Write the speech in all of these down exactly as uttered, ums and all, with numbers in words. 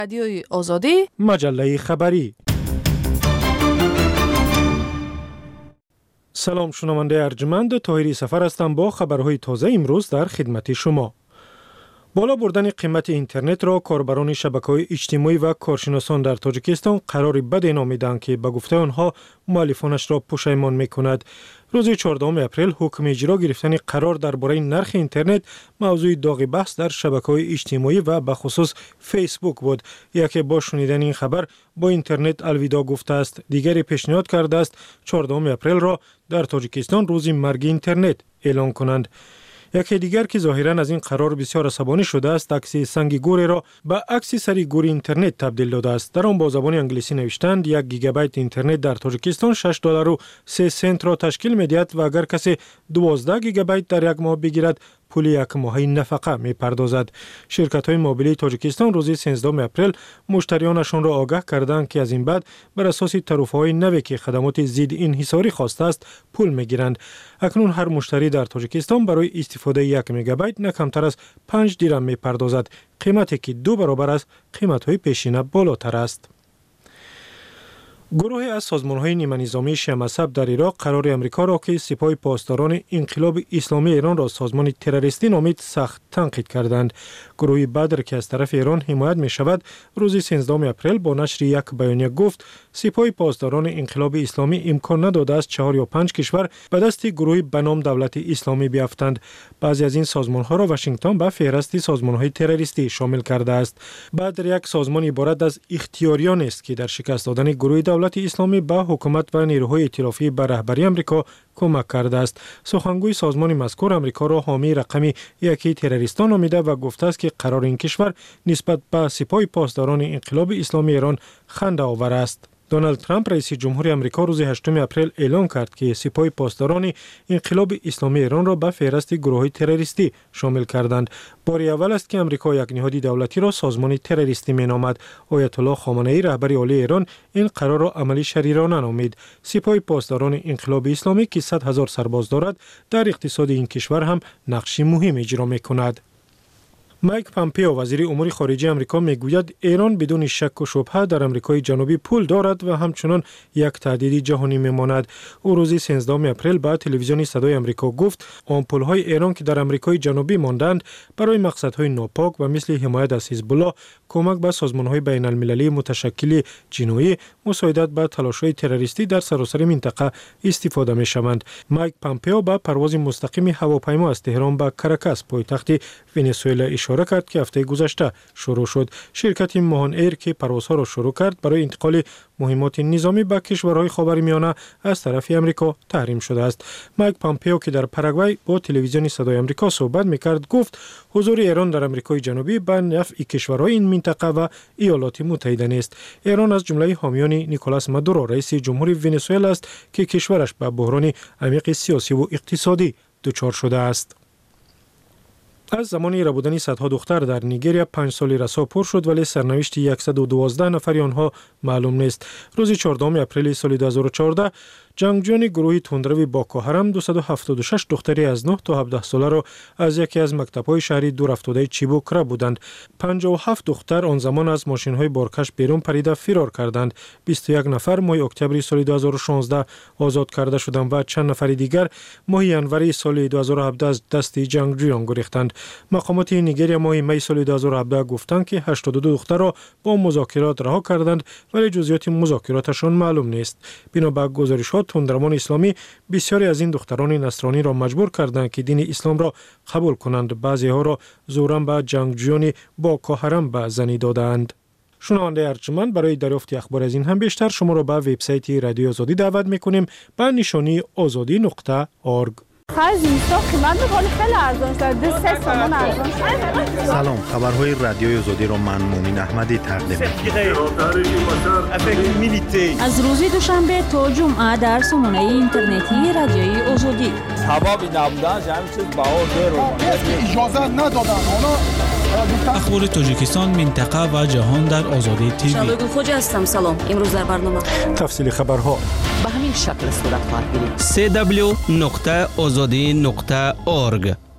رادیوی آزادی، مجله خبری. سلام شنونده ارجمند، طاهری سفر هستم با خبرهای تازه امروز در خدمت شما. بالا بردن قیمت اینترنت را کاربران شبکه‌های اجتماعی و کارشناسان در تاجیکستان قرار بد نامیدند که به گفته آنها مؤلفانش را پشیمان می‌کند. روز چهاردهم اپریل حکم اجرا گرفتن قرار درباره نرخ اینترنت موضوع داغ بحث در شبکه‌های اجتماعی و به خصوص فیسبوک بود. یکی با شنیدن این خبر با اینترنت الوداع گفته است. دیگری پیشنهاد کرده است چهاردهم اپریل را در تاجیکستان روز مرگ اینترنت اعلان کنند. یکی دیگر که ظاهراً از این قرار بسیار عصبانی شده است، عکس سنگ گوری را به عکس سری گور اینترنت تبدیل داده است. در آن با زبان انگلیسی نوشتند یک گیگابایت اینترنت در تاجیکستان شش دلار و سه سنت را تشکیل می‌دهد و اگر کسی دوازده گیگابایت در یک ماه بگیرد پول یک ماهی نفقه می‌پردازد. شرکت‌های موبیلی تاجیکستان روز سیزدهم اپریل مشتریانشان را آگاه کردند که از این بعد بر اساس تعرفه‌های نوی که خدمات ضد انحصاری خواسته است پول می‌گیرند. اکنون هر مشتری در تاجیکستان برای استفاده یک مگابایت نه کمتر از پنج درم می‌پردازد، قیمتی که دو برابر از قیمت‌های پیشینه بالاتر است. گروهی از سازمان‌های نیمه نظامی شیعه مذهب در عراق قرار امریکا را که سپاه پاسداران انقلاب اسلامی ایران را سازمان تروریستی نامید سخت تنقید کردند. گروه بدر که از طرف ایران حمایت می‌شود روز سیزدهم اپریل با نشر یک بیانیه گفت سپاه پاسداران انقلاب اسلامی امکان نداده است چهار یا پنج کشور به دست گروهی به نام دولت اسلامی بیفتند. بعضی از این سازمان‌ها را واشنگتن به فهرست سازمان‌های تروریستی شامل کرده است. بدر یک سازمان عبارت از اختیاریان است که در شکست دادن گروه دولت اسلامی به حکومت و نیروهای ائتلافی به رهبری آمریکا کمک کرده است. سخنگوی سازمان مذکور آمریکا را حامی رقمی یکی تروریستان نامیده و گفته است که قرار این کشور نسبت به سپاه پاسداران انقلاب اسلامی ایران خنده آور است. دونالد ترامپ رئیس جمهوری آمریکا روز هشتم اپریل اعلام کرد که سپاه پاسداران انقلاب اسلامی ایران را به فهرست گروه‌های تروریستی شامل کردند. بار اول است که آمریکا یک نهاد دولتی را سازمان تروریستی مینامد. آیت الله خامنه‌ای رهبر عالی ایران این قرار را عملی شریرانه نامید. سپاه پاسداران انقلاب اسلامی که صد هزار سرباز دارد در اقتصاد این کشور هم نقش مهم اجرا می‌کند. مایک پامپئو وزیر امور خارجه آمریکا میگوید ایران بدون شک و شبهه در آمریکای جنوبی پول دارد و همچنان یک تهدید جهانی میماند. او روز سیزدهم اپریل به تلویزیون صدای آمریکا گفت آمپول‌های ایران که در آمریکای جنوبی ماندند برای مقصدهای ناپاک و مثل حمایت از حزب الله، کمک به سازمان‌های بین‌المللی متشکل جنایی، مساعدت به تلاش‌های تروریستی در سراسر منطقه استفاده می‌شوند. مایک پامپئو با پرواز مستقیم هواپیما از تهران به کاراکاس پایتخت ونزوئلا اشاره کرد که هفته گذشته شروع شد. شرکت ماهان ایر که پروازها را شروع کرد برای انتقال مهمات نظامی به کشورهای خاورمیانه از طرف آمریکا تحریم شده است. مایک پامپئو که در پاراگوئه با تلویزیون صدای آمریکا صحبت می‌کرد گفت حضور ایران در آمریکای جنوبی به نفع کشورهای این منطقه و ایالات متحده است. ایران از جمله حامیان نیکولاس مادورو رئیس جمهوری ونزوئلا است که کشورش به بحران عمیق سیاسی و اقتصادی دچار شده است. از زمان ایران بودن صدها دختر در نیگریا پنج سالی رسا پر شد ولی سرنوشت صد و دوازده نفری آنها معلوم نیست. روز چهاردهم اپریل سال دو هزار و چهارده جنگجویان گروه تندرو باکو حرام دویست و هفتاد و شش دختری از نه تا هفده ساله را از یکی از مکتب‌های شهری دور افتاده چیبوک را بودند. پنجاه و هفت دختر آن زمان از ماشین‌های بارکش بیرون پریده فرار کردند. بیست و یک نفر ماه اکتبر سال دو هزار و شانزده آزاد کرده شدند و چند نفر دیگر ماه ژانویه سال دو هزار و هفده از دست جنگجویان گریختند. مقامات نیگریا ماه می سال دو هزار و هفده گفتند که هشتاد و دو دختر را با مذاکرات رها کردند ولی جزئیات مذاکراتشان معلوم نیست. بنا به گزارشات تندرمان اسلامی بسیاری از این دختران نصرانی را مجبور کردند که دین اسلام را قبول کنند. بعضی ها را زوراً به جنگجویان باکو حرام به زنی دادند. شنونده ارجمند، برای دریافت اخبار از این هم بیشتر شما را به وبسایت رادیو آزادی دعوت میکنیم به نشانی آزادی نقطه اورگ. خرج اینستا قیمت حال خیلی ارزان شده، سه سامان ارزان شده. سلام، خبرهای رادیوی آزادی را من مومن احمدی تقدیم می‌کنم. از روز دوشنبه تا جمعه در سامانه اینترنتی رادیوی آزادی. حبابی نبودن جمع چیز بهار دیر اجازه ندادن اونا. اخبار تاجیکستان، منطقه و جهان در آزادی تیوی. شبگون خوجا هستم. سلام، امروز در برنامه تفصیل خبرها به همین شکل صورت خواهد گرفت. سی دبلیو نقطه آزادی نقطه اورگ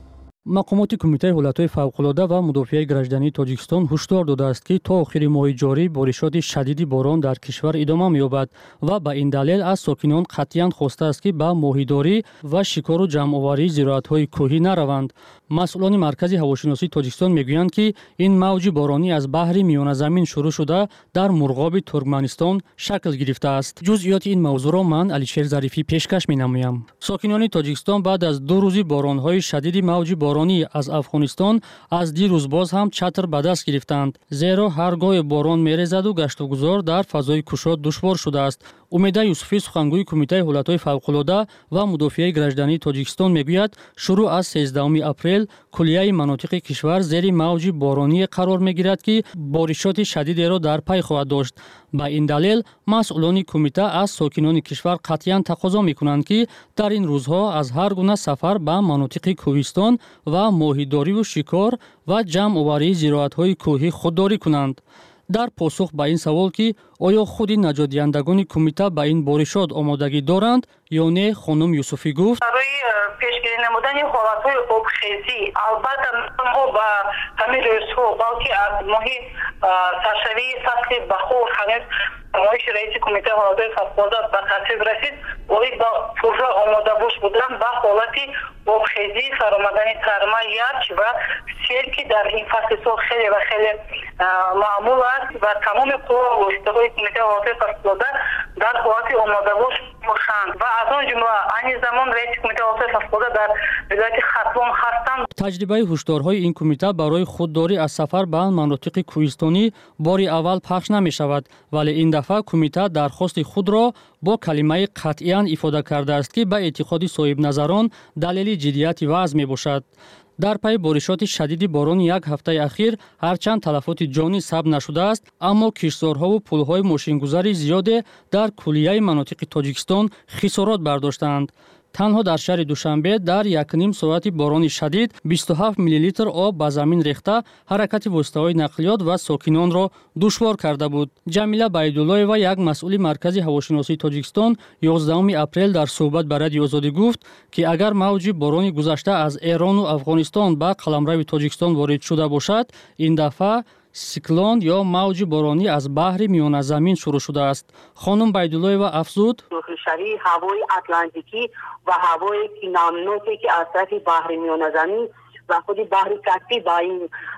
мақомоти кумитаи ҳолатҳои фавқулода ва мудофиаи граждании тоҷикистон ҳушдор додааст ки то охири моҳи ҷорӣ боришоти шадиди борон дар кишвар идома меёбад ва ба ин далел аз сокинон қатъиян хостааст ки ба моҳидорӣ ва шикору ҷамъоварии зироатҳои кӯҳӣ нараванд. масъулони маркази ҳавошиносии тоҷикистон мегӯянд ки ин мавҷи боронӣ аз баҳри миёназамин шурӯъ шуда дар мурғоби туркманистон шакл гирифтааст. ҷузъиёти ин мавзӯъро ман Алишер Зарифӣ пешкаш менамоям. сокинони тоҷикистон баъд аз ду рӯзи боронҳои шадиди мавҷи боронӣ аз Афғонистон аз дирӯз боз ҳам чатр ба даст гирифтанд, зеро ҳар гоҳе борон мерезаду гаштугузор дар фазои кушод душвор шудааст. Умеда Юсуфӣ, сухангӯи кумитаи ҳолатҳои фавқулода ва мудофиаи граждании Тоҷикистон мегӯяд, шурӯъ аз сездахуми апрел куллияи манотиқи кишвар зери мавҷи бороние қарор мегирад, ки боришоти шадидеро дар пай хоҳад дошт. Ба ин далел масъулони кумита аз сокинони кишвар қатъиян тақозо мекунанд, ки дар ин рӯзҳо аз ҳар гуна сафар ба манотиқи кӯҳистон ва моҳидориву шикор ва ҷамъоварии зироатҳои кӯҳӣ худдорӣ кунанд. дар посух ба ин савол, ки оё худи наҷотдиҳандагони кумита ба ин боришот омодагӣ доранд ё не, хонум Юсуфӣ гуфт: барои пешгирӣ намудани ҳолатҳои обхезӣ албатта мо ба ҳамин рӯзҳо балки аз моҳи саршавии фасли бахор ҳанӯз намоиши раиси кумитаи ҳолатҳои фавқулода ба тасвиб расид, оид ба пурра омода бош будан ба ҳолати обхезӣ, фаромадани тарма, ярч ва сел, ки дар ин фасли сол хеле ва хеле маъмул аст ва тамоми қувва ва воситаҳои кумитаи ҳолатҳои фавқулода дар ҳолати омодабош бошанд ва аз он ҷумла айни замон раиси кумитаи ҳолатҳои фавқулода дар вилояти Хатлон ҳастанд. таҷрибаи ҳушдорҳои ин кумита барои худдорӣ аз сафар ба манотиқи кӯҳистонӣ бори аввал пахш намешавад, вале ин дафъа кумита дархости худро бо калимаи қатъиян ифода кардааст, ки ба эътиқоди соҳибназарон далели ҷиддияти вазъ мебошад. дар пай боришоти шадиди борони як ҳафтаи ахир ҳарчанд талафоти ҷонӣ сабт нашудааст, аммо киштзорҳову пулҳои мошингузари зиёде дар куллияи манотиқи Тоҷикистон хисорот бардоштаанд. танҳо дар шаҳри Душанбе дар якним соати борони шадид бисту ҳафт миллилитр об ба замин рехта ҳаракати воситаҳои нақлиёт ва сокинонро душвор карда буд. ҷамила Байдуллоева, як масъули маркази ҳавошиносии Тоҷикистон, ёздаҳуми апрел дар суҳбат ба Радиои Озодӣ гуфт, ки агар мавҷи борони гузашта аз Эрону Афғонистон ба қаламрави Тоҷикистон ворид шуда бошад, ин дафъа сиклон ё мавҷи боронӣ аз баҳри миёназамин шурӯъ шудааст. хонум Байдуллоева афзуд: сухришавии ҳавои атлантикӣ ва ҳавои намноке, ки аз тарафи баҳри миёназамин ва худи баҳри каспӣ ба ин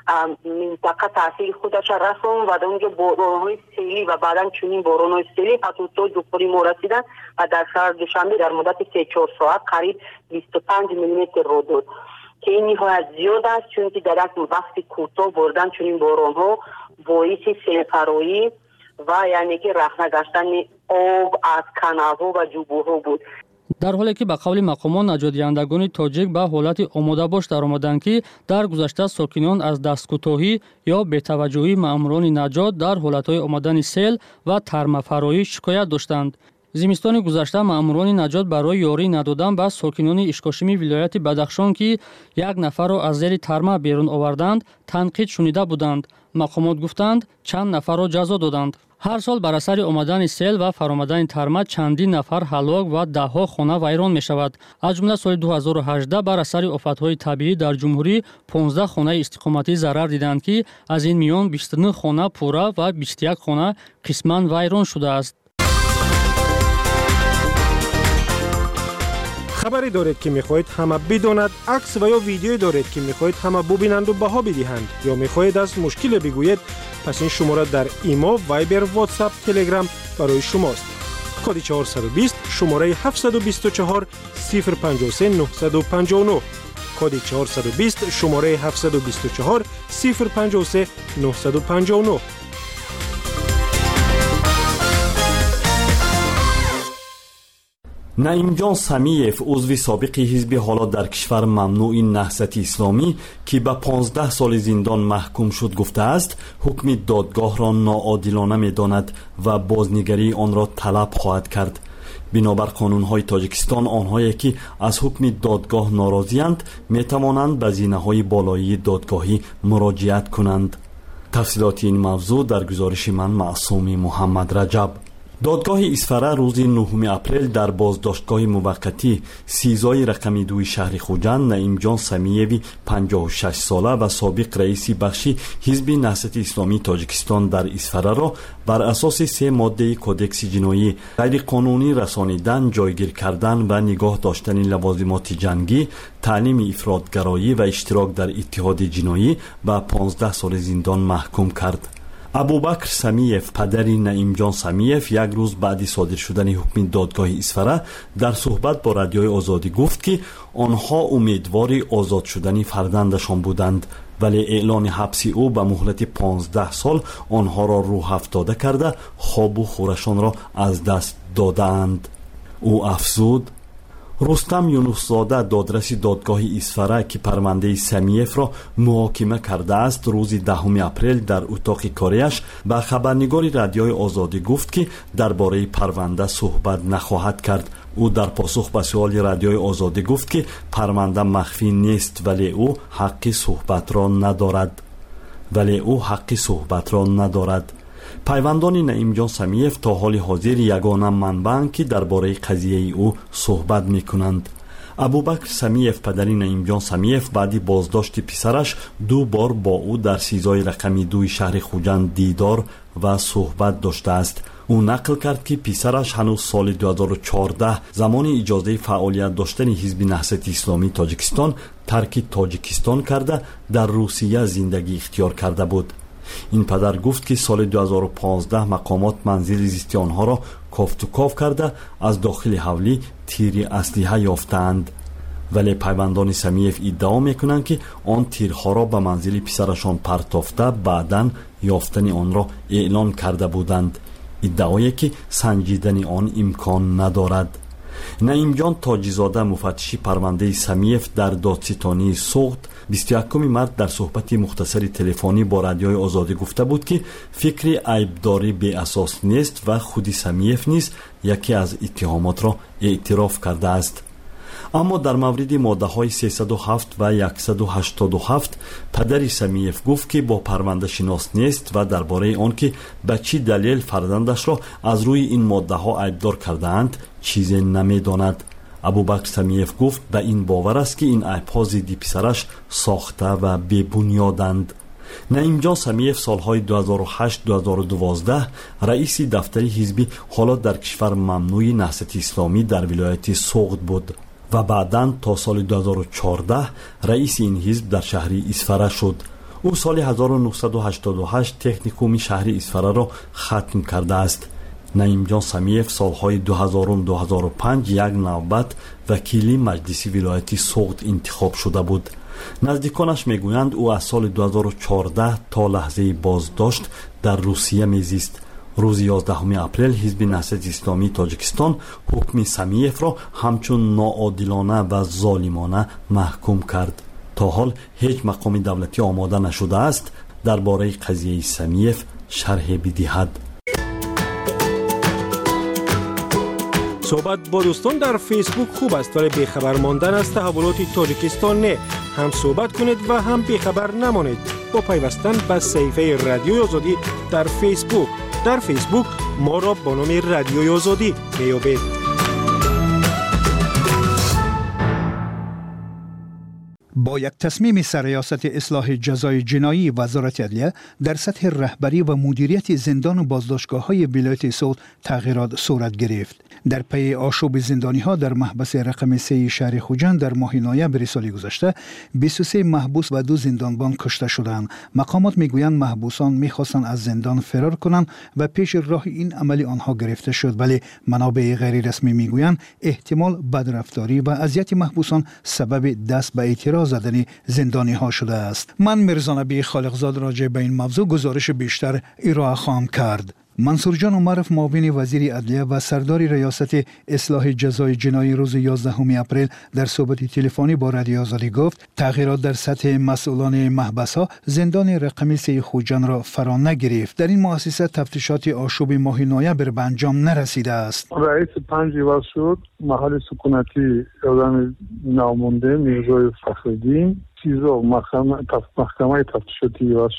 минтақа таъсири худашро расонд ва дар онҷо боронҳои селӣ ва баъдан чунин боронҳои селӣ ҳатто то духури мо расиданд ва дар шаҳри Душанбе дар муддати се чор соат қариб бисту панҷ миллиметрро дод, ки ин ниҳоят зиёд аст, чунки дар як вақти кӯтоҳ бордан чунин боронҳо боиси селфароӣ ва яъне ки рахна гаштани об аз каналҳо ва ҷубӯҳо буд. дар ҳоле ки ба қавли мақомон наҷотдиҳандагони тоҷик ба ҳолати омодабош даромаданд, ки дар гузашта сокинон аз дасткӯтоҳӣ ё бетаваҷҷӯҳии маъмурони наҷот дар ҳолатҳои омадани сел ва тармафароӣ шикоят доштанд. зимистони гузашта маъмурони наҷот барои ёрӣ надодан ба сокинони ишкошими вилояти Бадахшон, ки як нафарро аз зери тарма берун оварданд, танқид шунида буданд. мақомот гуфтанд, чанд нафарро ҷазо доданд. ҳар сол бар асари омадани сел ва фаромадани тарма чандин нафар ҳалок ва даҳҳо хона вайрон мешавад. аз ҷумла соли ду ҳазору ҳаждаҳ бар асари офатҳои табиӣ дар ҷумҳурӣ понздаҳ хонаи истиқоматӣ зарар диданд, ки аз ин миён бисту нӯҳ хона пурра ва бисту як хона қисман вайрон шудааст. хабаре доред ки мехоҳед ҳама бидонад, акс ва ё видеое доред ки мехоҳед ҳама бубинанду баҳо бидиҳанд ё мехоҳед аз мушкиле бигӯед, пас ин шумора дар имо, вайбер, ватсап, телеграм барои шумост. коди чаҳорсаду бист шумораи ҳафтсаду бисту чаҳор сифр панҷоҳ се нуҳсаду панҷоҳ нӯҳ, коди чаҳорсаду бист шумораи ҳафтсаду бисту чаҳор сифр панҷоҳ се нуҳсаду панҷоҳ нӯҳ. наимҷон самиев, узви собиқи ҳизби ҳоло дар кишвар мамнӯи наҳзати исломӣ, ки ба понздаҳ соли зиндон маҳкум шуд, гуфтааст ҳукми додгоҳро ноодилона медонад ва бознигарии онро талаб хоҳад кард. бинобар қонунҳои Тоҷикистон, онҳое ки аз ҳукми додгоҳ норозианд метавонанд ба зинаҳои болоии додгоҳӣ муроҷиат кунанд. тафсилоти ин мавзӯъ дар гузориши ман Маъсуми Муҳаммад Раҷаб. دادگاه اصفره روز نهم اپریل در بازداشتگاه موقتی سیزای رقمی دوی شهر خوجند نعیم جان سمیوی پنجاه و شش ساله و سابق رئیس بخش حزب نهضت اسلامی تاجیکستان در اصفره را بر اساس سه ماده کدکس جنایی غیر قانونی رسانیدن، جایگیر کردن و نگاه داشتن لوازمات جنگی، تعلیم افراطگرایی و اشتراک در اتحاد جنایی به پانزده سال زندان محکوم کرد. ابوبکر سمیف پدر نعیم جان سمیف یک روز بعد صادر شدن حکم دادگاه اصفره در صحبت با رادیوی آزادی گفت که آنها امیدوار آزاد شدن فرزندشان بودند، ولی اعلان حبس او به مهلت پانزده سال آنها را روح افتاده کرده خواب و خورشان را از دست دادند. او افزود: رستم یونس زاده دادرس دادگاه اصفره که پرونده سمیف را محاکمه کرده است روز دهم اپریل در اتاق کاریش به خبرنگار رادیوی آزادی گفت که درباره پرونده صحبت نخواهد کرد. او در پاسخ به سوال رادیوی آزادی گفت که پرونده مخفی نیست ولی او حق صحبت را ندارد ولی او حق صحبت را ندارد. پیوندان نعیم جان سمیف تا حال حاضر یگانه منبعند که درباره قضیه او صحبت میکنند. ابوبکر سمیف پدر نعیم جان سمیف بعد بازداشت پسرش دو بار با او در سیزای رقمی دوی شهر خوجند دیدار و صحبت داشته است. او نقل کرد که پسرش هنوز سال دو هزار و چهارده زمان اجازه فعالیت داشتن حزب نهضت اسلامی تاجیکستان ترک تاجیکستان کرده در روسیه زندگی اختیار کرده بود. این پدر گفت که سال دو هزار و پانزده مقامات منزل زیستی آنها را کافت و کاف کرده از داخل حولی تیر اسلحه یافتند، ولی پیوندان سمیف ادعا میکنند که آن تیرها را به منزل پسرشان پرتافته بعداً یافتن آن را اعلان کرده بودند، ادعایی که سنجیدن آن امکان ندارد. نعیم جان تاجیزاده مفتشی پرونده سمیف در دادستانی سوخت بیست و یکم مارس در صحبت مختصری تلفنی با رادیوی آزادی گفته بود که فکر عیبداری بی اساس نیست و خودی سمیف نیز یکی از اتهامات را اعتراف کرده است. اما در مورد ماده های سیصد و هفت و صد و هشتاد و هفت پدر سمیف گفت که با پرونده شناس نیست و درباره آن که به چی دلیل فرزندش را از روی این ماده ها عیبدار کردند چیزی نمیداند. ابوبکر سمیف گفت به این باور است که این عیب‌ها ضد پسرش ساخته و بی بنیادند. نعیم جان سمیف سالهای دو هزار و هشت تا دو هزار و دوازده رئیس دفتر حزب حالات در کشور ممنوع نهضت اسلامی در ولایت سوغد بود و بعداً تا سال دو هزار و چهارده رئیس این حزب در شهر اصفره شد. او سال هزار و نهصد و هشتاد و هشت تکنیکوم شهر اصفره را ختم کرده است. نعیم جان سمیف سالهای دو هزار و دو هزار و پنج یک نوبت وکیل مجلس ولایت سوغد انتخاب شده بود. نزدیکانش میگویند او از سال دو هزار و چهارده تا لحظه بازداشت در روسیه میزیست. روز یازدهم اپریل حزب نهضت اسلامی تاجیکستان حکم سمیف را همچون ناعادلانه و ظالمانه محکوم کرد. تا حال هیچ مقام دولتی آماده نشده است درباره قضیه سمیف شرح بدهد. صحبت با دوستان در فیسبوک خوب است ولی بیخبر ماندن از تحولات تاجیکستان نه. هم صحبت کنید و هم بیخبر نمانید با پیوستن به صفحه رادیوی آزادی در فیسبوک. در فیسبوک ما را با نام رادیوی آزادی میابید. با یک تصمیم سرریاست اصلاح جزای جنایی وزارت عدلیه در سطح رهبری و مدیریت زندان و بازداشتگاه‌های ولایت سوغد تغییرات صورت گرفت. در پی آشوب زندانی‌ها در محبس رقم سه شهر خوجند در ماه نوامبر سال گذشته بیست و سه محبوس و دو زندانبان کشته شدند. مقامات میگویند محبوسان می‌خواستند از زندان فرار کنند و پیش راه این عملی آنها گرفته شد، ولی منابع غیر رسمی میگویند احتمال بدرفتاری و اذیت محبوسان سبب دست به اعتراض زدن زندانی‌ها شده است. من میرزا نبی خالقزاد راجع به این موضوع گزارش بیشتر ارائه خواهم کرد. منصور جان عمرف معاون وزیر عدلیه و سردار ریاست اصلاح جزای جنایی روز یازدهم اپریل در صحبت تلفنی با رادیو آزادی گفت تغییرات در سطح مسئولان محبس‌ها زندان رقمی سه خوجند را فرا نگرفت. در این مؤسسه تفتیشات آشوب ماه نوامبر به انجام نرسیده است. رئیس پنج ایواز شد، محل سکونتی آدم نامونده میرزای فخرالدین، چیزا محکمه محکمه تفتیشاتی ایواز شد.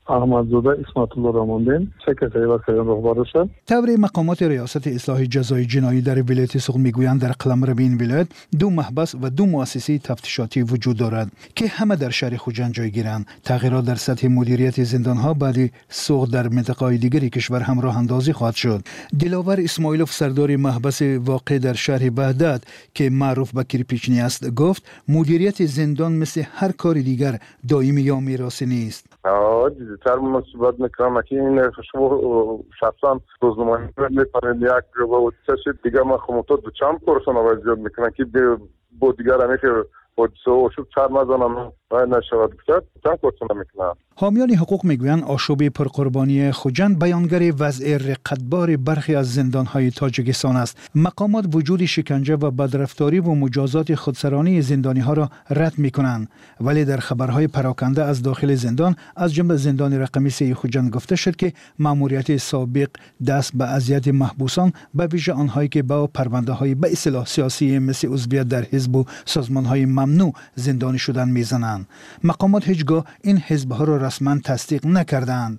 احمدزاده اسمت الله راماندین سه کسی و کیان رهبر شد. طور مقامات ریاست اصلاح جزای جنایی در ولایت سوغد میگویند در قلمرو این ولایت دو محبس و دو مؤسسه تفتیشاتی وجود دارد که همه در شهر خوجند جای گیرند. تغییرات در سطح مدیریت زندانها بعد سوغد در منطقه‌های دیگری کشور هم راه اندازی خواهد شد. دلاور اسماعیلوف سردار محبس واقع در شهر بغداد که معروف به کیرپیچنی است گفت مدیریت زندان مثل هر کار دیگر دائمی یا میراثی نیست. دیگر مناسبت میکنم که این شما شخصا روزنامه‌نگاری میکنید یک و چه دیگه ما خموتو دو چند پرسون آوازیاد میکنن که با دیگر همی که حادثه و شب چهار مزانم رای نشود بکرد چند پرسون میکنن. حامیان حقوق میگویند آشوب پرقربانی خوجند بیانگر وضع رقتبار برخی از زندانهای تاجیکستان است. مقامات وجود شکنجه و بدرفتاری و مجازات خودسرانی زندانی ها را رد میکنند، ولی در خبرهای پراکنده از داخل زندان از جمله زندان رقمی سه خوجند گفته شد که ماموریت سابق دست به اذیت محبوسان به ویژه آنهایی که با پرونده های به اصطلاح سیاسی مثل عضویت در حزب و سازمان های ممنوع زندانی شدن میزنند. مقامات هیچگاه این حزب ها را رسما تصدیق نکردند.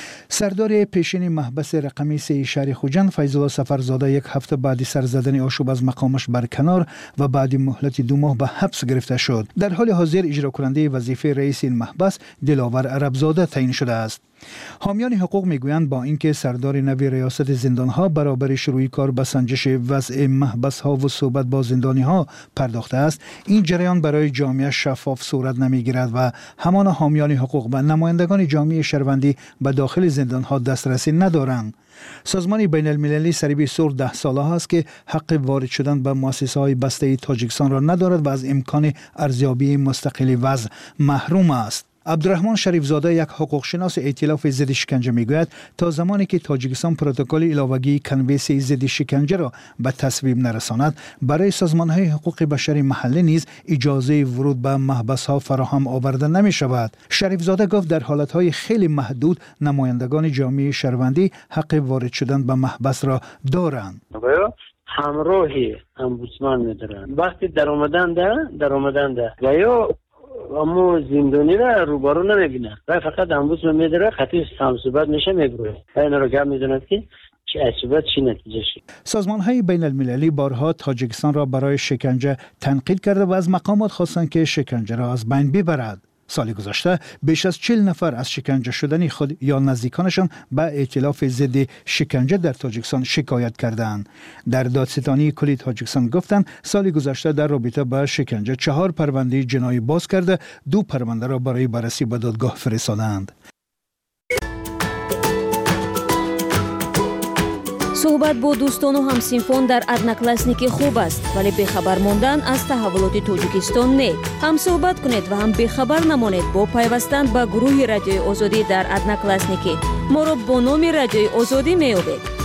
سردار پیشین محبس رقمی سه شهر خوجند فیض الله سفرزاده یک هفته بعد سر زدن آشوب از مقامش برکنار و بعد مهلت دو ماه به حبس گرفته شد. در حال حاضر اجرا کننده وظیفه رئیس این محبس دلاور عربزاده تعیین شده است. حامیان حقوق میگویند با اینکه سردار نوی ریاست زندانها برابر شروع کار به سنجش وضع محبس ها و صحبت با زندانی ها پرداخته است، این جریان برای جامعه شفاف صورت نمیگیرد و همان حامیان حقوق و نمایندگان جامعه شهروندی به داخل زندان ها دسترسی ندارند. سازمان بین المللی سریبی سور ده ساله است که حق وارد شدن به مؤسسه های بسته تاجیکستان را ندارد و از امکان ارزیابی مستقل وضع محروم است. عبدالرحمن شریف زاده یک حقوق شناس ائتلاف ضد شکنجه میگوید تا زمانی که تاجیکستان پروتکل علاوگی کنوانسیون ضد شکنجه را به تصویب نرساند برای سازمان‌های حقوق بشری محلی نیز اجازه ورود به محبس‌ها فراهم آورده نمی شود. شریف زاده گفت در حالت‌های خیلی محدود نمایندگان جامعه شهروندی حق وارد شدن به محبس را دارند. همراهی امبودسمن می‌دارند. وقتی در آمدن ده در آمدن ده و یا اما زندانی را روبرو نمیبینه و فقط امبوس رو میداره خطی همصحبت میشه میگروه این را گم میدوند که چی اصابت چی نتیجه شد. سازمان های بین المللی بارها تاجیکستان را برای شکنجه تنقید کرده و از مقامات خواستند که شکنجه را از بین ببرد. سال گذشته بیش از چهل نفر از شکنجه شدن خود یا نزدیکانشان به ائتلاف ضد شکنجه در تاجیکستان شکایت کردند. در دادستانی کلی تاجیکستان گفتند سال گذشته در رابطه با شکنجه چهار پرونده جنایی باز کرده، دو پرونده را برای بررسی به دادگاه فرستادند. صحبت با دوستان و همسینفون در ادناکلاسنیکی خوب است، ولی بخبر موندن از تحولات تاجیکستان نه. هم صحبت کنید و هم بخبر نمانید با پیوستن به گروه رادیوی آزادی در ادناکلاسنیکی. ما را با نام رادیوی آزادی می‌یابید.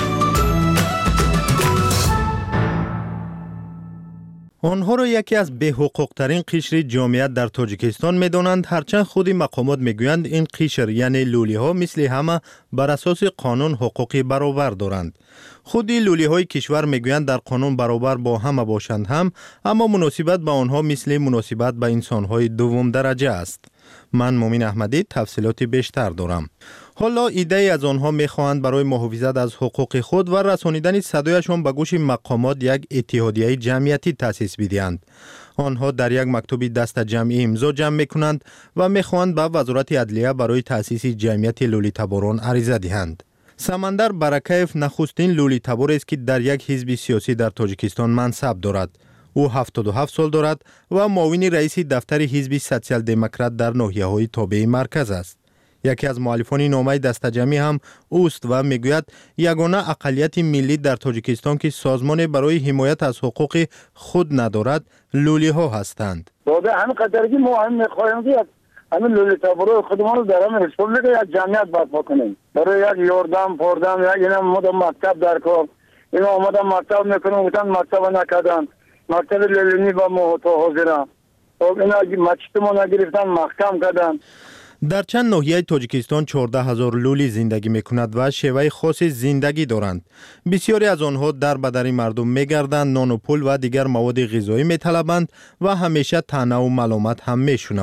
آنها را یکی از بی‌حقوق‌ترین قشر جامعیت در تاجیکستان می‌دانند، هرچند خود مقامات می‌گویند این قشر یعنی لولی‌ها مثل همه بر اساس قانون حقوقی برابر دارند. خود لولی‌های کشور می‌گویند در قانون برابر با همه باشند هم، اما مناسبت به آنها مثل مناسبت به انسان‌های دوم درجه است. من مومین احمدی تفصیلات بیشتر دارم. حالا ایده از آنها می‌خواهند برای محافظت از حقوق خود و رسانیدن صدایشان به گوش مقامات یک اتحادیه جمعیتی تأسیس بدهند. آنها در یک مکتوب دست جمعی امضا جمع می‌کنند و می‌خواهند به وزارت عدلیه برای تأسیس جمعیت لولی‌تباران عریضه دهند. سمندر برکیف نخستین لولی‌تبار است که در یک حزب سیاسی در تاجیکستان منصب دارد. او هفتاد و هفت سال دارد و معاون رئیس دفتر حزب سوسیال دموکرات در ناحیه‌های تابع مرکز است. یکی از مؤلفان نامه دست جمعی هم اوست و میگوید یگانه اقلیت ملی در تاجیکستان که سازمان برای حمایت از حقوق خود ندارد لولی ها هستند. باده همین قدر که ما هم میخواهیم که همین لولی تبارای خودمان رو در همین رسپوبلیک یک جمعیت برپا کنیم برای یک یاردم پردم یک این هم مکتب در کار این آمدن مکتب میکنم گفتن مکتب نکردن مکتب لیلینی با محیط حاضرم اینا مچت ما نگرفتن محکم کردن. در چند ناحیه تاجیکستان چهارده هزار لولی زندگی میکند و شیوه خاص زندگی دارند. بسیاری از آنها در بدن مردم میگردند، نان و پول و دیگر مواد غذایی میطلبند و همیشه طعنه و ملامت هم میشنوند.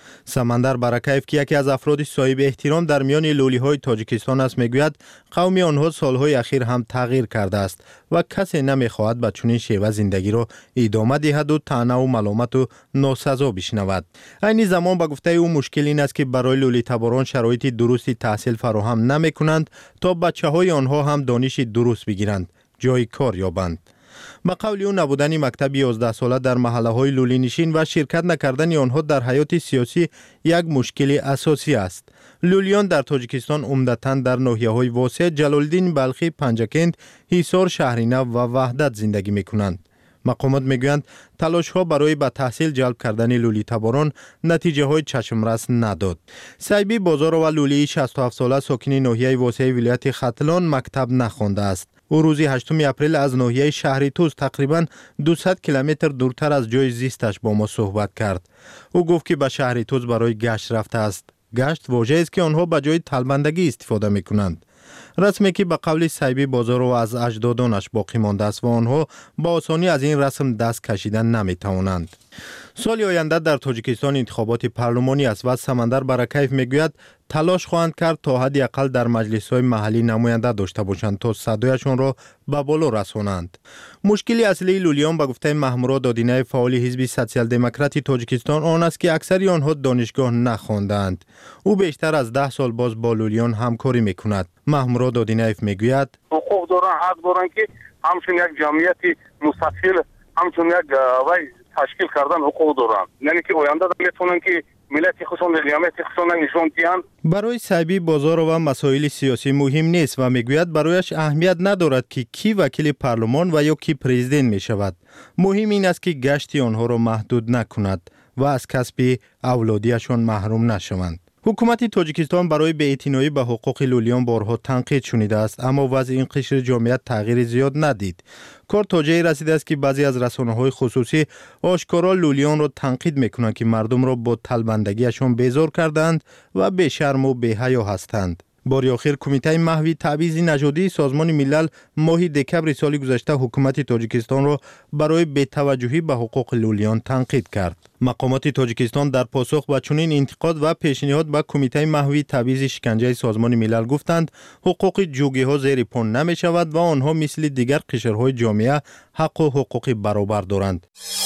سمندر برکیف که یکی از افراد صاحب احترام در میان لولی‌های تاجیکستان است میگوید قوم آنها سالهای اخیر هم تغییر کرده است و کسی نمیخواهد به چنین شیوه زندگی را ادامه دهد و طعنه و ملامت و ناسزا بشنود. این زمان به گفته او مشکل این است که برای لولی تباران شرایط درستی تحصیل فراهم نمیکنند تا بچه‌های آنها هم دانش درست بگیرند، جای کار یابند. با قول او نبودن مکتب یازده ساله در محله های لولی نشین و شرکت نکردن آنها در حیات سیاسی یک مشکل اساسی است. لولیان در تاجیکستان عمدتاً در ناحیه های واسع جلالدین، بلخی، پنجکند، حصار، شهرینو و وحدت زندگی میکنند. مقامات میگویند تلاش ها برای به تحصیل جلب کردن لولی تباران نتیجه های چشمرس نداد. سیبی بازار و لولی شصت و هفت ساله ساکن ناحیه واسع ولایت ختلان مکتب نخوانده است. او روز هشتم اپریل از ناحیه شهری توز تقریباً دویست کیلومتر دورتر از جای زیستش با ما صحبت کرد. او گفت که به شهری توز برای گشت رفته است. گشت واژه‌ای است که آنها به جای طلبندگی استفاده می‌کنند. رسمی که به قول سیبی بازار و از اجدادانش باقی مانده است و آنها با آسانی از این رسم دست کشیدن نمی‌توانند. سال آینده در تاجیکستان انتخابات پارلمانی است و سمندر برکیف میگوید تلاش خواهند کرد تا حدی اقل در مجلس‌های محلی نماینده داشته باشند تا صدایشان را به بالا رسانند. مشکلی اصلی لولیان به گفته محموراد دادینه فعال حزب سوسیال دموکراتی تاجیکستان آن است که اکثری آنها دانشگاه نخواندند. او بیشتر از ده سال باز با لولیان همکاری میکند. محموراد دادینه میگوید حقوق دارن، حق دارن که همچون یک جمعیت مستقل، همچون یک وای تشکیل کردن حقوق دارن. یعنی که آینده میتونن که ملت خودشون جمعیت خودشون نشون دهند. برای سیبی بازار و مسائل سیاسی مهم نیست و میگوید برایش اهمیت ندارد که کی وکیل پارلمان و یا کی پرزیدنت می شود. مهم این است که گشت آنها را محدود نکند و از کسب اولادیشان محروم نشوند. حکومت تاجیکستان برای بی‌اعتنایی به حقوق لولیان بارها تنقید شنیده است، اما وضع این قشر جامعه تغییر زیاد ندید. کار تا جایی رسیده است که بعضی از رسانه‌های خصوصی آشکارا لولیان را تنقید میکنند که مردم را با طلبندگیشان بیزار کردند و بی شرم و بی حیا هستند. باری آخر کمیته محوی تبعیض نژادی سازمان ملل ماه دکمبر سال گذشته حکومت تاجیکستان را برای بی‌توجهی به حقوق لولیان تنقید کرد. مقامات تاجیکستان در پاسخ به چنین انتقاد و پیشنهاد به کمیته محوی تبعیض شکنجه سازمان ملل گفتند حقوق جوگی ها زیر پا نمی شود و آنها مثل دیگر قشرهای جامعه حق و حقوق برابر دارند.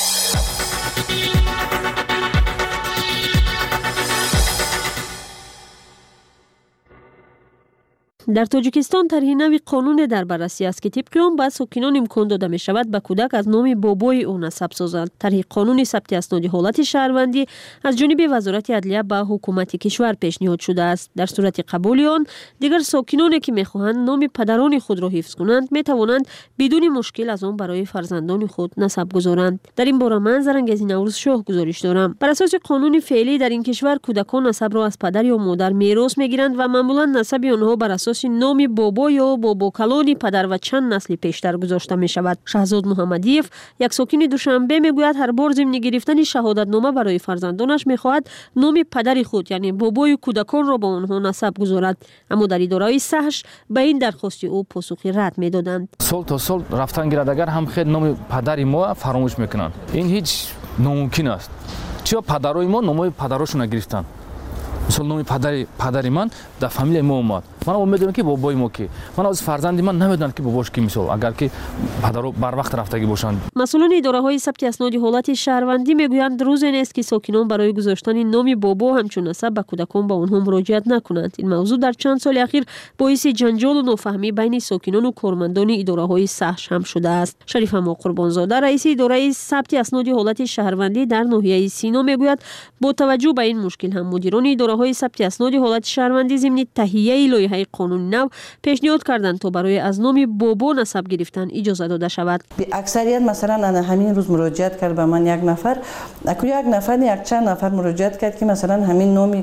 در تاجیکستان طرح نوی قانون در بررسی است که طبق آن به ساکنان امکان داده می شود به کودک از نام بابای او نسب سازند. طرح قانون ثبت اسناد حالت شهروندی از جانب وزارت عدلیه به حکومت کشور پیشنهاد شده است. در صورت قبول آن دیگر ساکنانی که می خواهند نام پدران خود را حفظ کنند می توانند بدون مشکل از آن برای فرزندان خود نسب گذارند. در این باره من زرنگزی نوروز شاه گزارش دارم. بر اساس قانون فعلی در این کشور کودکان نسب را از پدر یا مادر میراث میگیرند و معمولا نسب آنها بر اساس نام بابا یا بابا کلان پدر و چند نسل پیشتر گذاشته می شود. شهزاد محمدیف یک ساکن دوشنبه می گوید هر بار ضمن گرفتن شهادت نامه برای فرزندانش می خواهد نام پدر خود یعنی بابای کودکان را با آنها نسب گذارد، اما در اداره سحش به این درخواست او پاسخی رد می دادند. سال تا سال رفتن گردگر هم خیلی نام پدر ما فراموش میکنند. این هیچ ناممکن است. چرا پدرای ما نام پدراشون نگرفتن؟ مثلا نام پدر پدر من در فامیل ما اومد. من امیدوارم که بابای ما که من از فرزند من نمیدونم که باباش کی مثلا اگر که پدر بر وقت رفتگی باشند. مسئولان اداره‌های ثبت اسناد حالت شهروندی میگویند روز نیست که ساکنان برای گذاشتن نام بابا همچون نسب به کودکان با آنها مراجعت نکنند. این موضوع در چند سال اخیر باعث جنجال و نافهمی بین ساکنان و کارمندان اداره‌های سحش هم شده است. شریف اما قربانزاده رئیس اداره ثبت اسناد حالت شهروندی در ناحیه سینا میگوید با توجه به این مشکل هم مدیران اداره‌های ثبت اسناد حالت شهروندی ضمن تهیه لایحه قانون نو پیشنهاد کردند تا برای از نام بابا نسب گرفتن اجازه داده شود. به اکثریت مثلا همین روز مراجعت کرد به من یک نفر، اکو یک نفر یک چند نفر مراجعت کرد که مثلا همین نام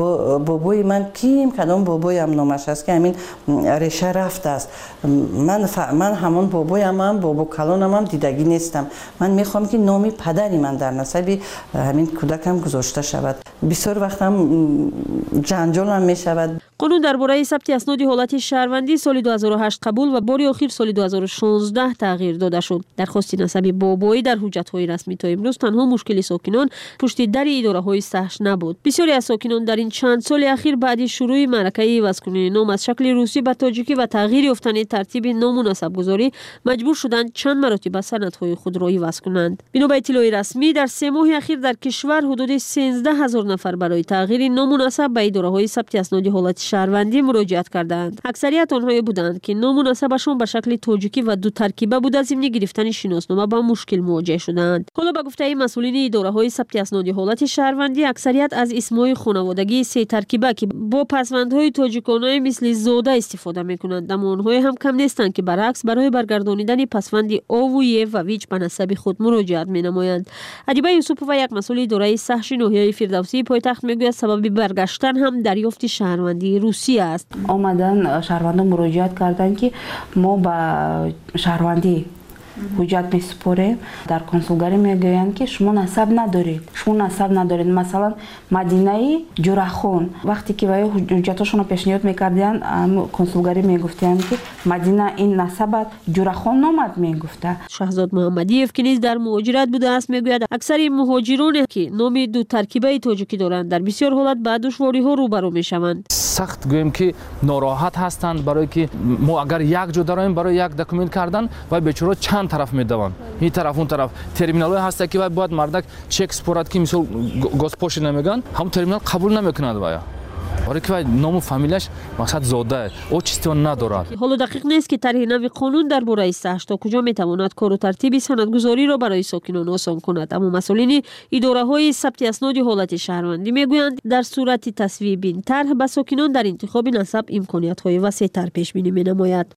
بابای من کیم کدام بابای هم نامش است که همین ریشه رفته است. من ف... من همون بابایم هم بابا کلانم هم دیدگی نیستم. من میخوام که نام پدری من در نسب همین کودکم گذاشته شود. بسیار وقت هم جنجال هم میشود. قانون درباره ثبت اسناد حالت شهروندی سال دو هزار و هشت قبول و بار اخیر سال دو هزار و شانزده تغییر داده شد. درخواست نسبی بابایی در حجت‌های رسمی تا امروز تنها مشکل ساکنان پشت در اداره‌های سهش نبود. بسیاری از ساکنان در این چند سال اخیر بعد شروع معرکه عوض کنی نام از شکل روسی به تاجیکی و تغییر یافتن ترتیب نامناسب گذاری مجبور شدند چند مرتبه سندهای خود را عوض کنند. بنا به اطلاع رسمی در سه ماه اخیر در کشور حدود سیزده هزار نفر برای تغییر نامناسب به اداره‌های ثبت اسناد حالت شهروندی مراجعت کردند. اکثریت آنها بودند که نامناسبشان به شکل تاجیکی و دو ترکیبه بود از ضمن گرفتن شناسنامه با مشکل مواجه شدند. حالا به گفته مسئولین اداره‌های ثبت اسناد حالت شهروندی اکثریت از اسمای خانوادگی سه ترکیبه که با پسوندهای تاجیکانه مثل زوده استفاده می‌کنند، اما آنها هم کم نیستند که برعکس برای برگردانیدن پسوند آو و یف و ویچ به نسب خود مراجعت می‌نمایند. ادیبه یوسفووا یک مسئول اداره سهش ناحیه فردوسی پایتخت میگوید سبب برگشتن هم دریافت شهروندی روسی است. آمدن شهروندان مراجعت کردن که ما با شهروندی حجت میسپاریم، در کنسولگری میگویند که شما نسب ندارید شما نسب ندارید مثلا مدینه جورخون وقتی که وای حجتاشون رو پیشنهاد میکردن کنسولگری میگفتند که مدینه این نسبت جورخون نامد میگفته. شهزاد محمدیف که نیز در مهاجرت بوده است میگوید اکثر مهاجران که نام دو ترکیبه تاجیکی دارند در بسیار حالت با دشواری ها روبرو میشوند. سخت گویم که ناراحت هستند برای که ما اگر یک جا داریم برای یک دکومنت کردن و بیچاره چند طرف میدوند این طرف اون طرف ترمینال هست که باید مردک چک سپورت که مثلا گازپاش نمیگن هم ترمینال قبول نمیکنند باید برای که نام و فامیلش مقصد زاده او چیزی ندارد. حالا دقیق نیست که طرح نوی قانون درباره سهش تا کجا میتواند کار و ترتیب سندگذاری را برای ساکنان آسان کند، اما مسئولین اداره‌های ثبت اسناد حالت شهروندی میگویند در صورت تصویب این طرح به ساکنان در انتخاب نسب امکانیت‌های وسیع‌تر پیش بینی می‌نماید.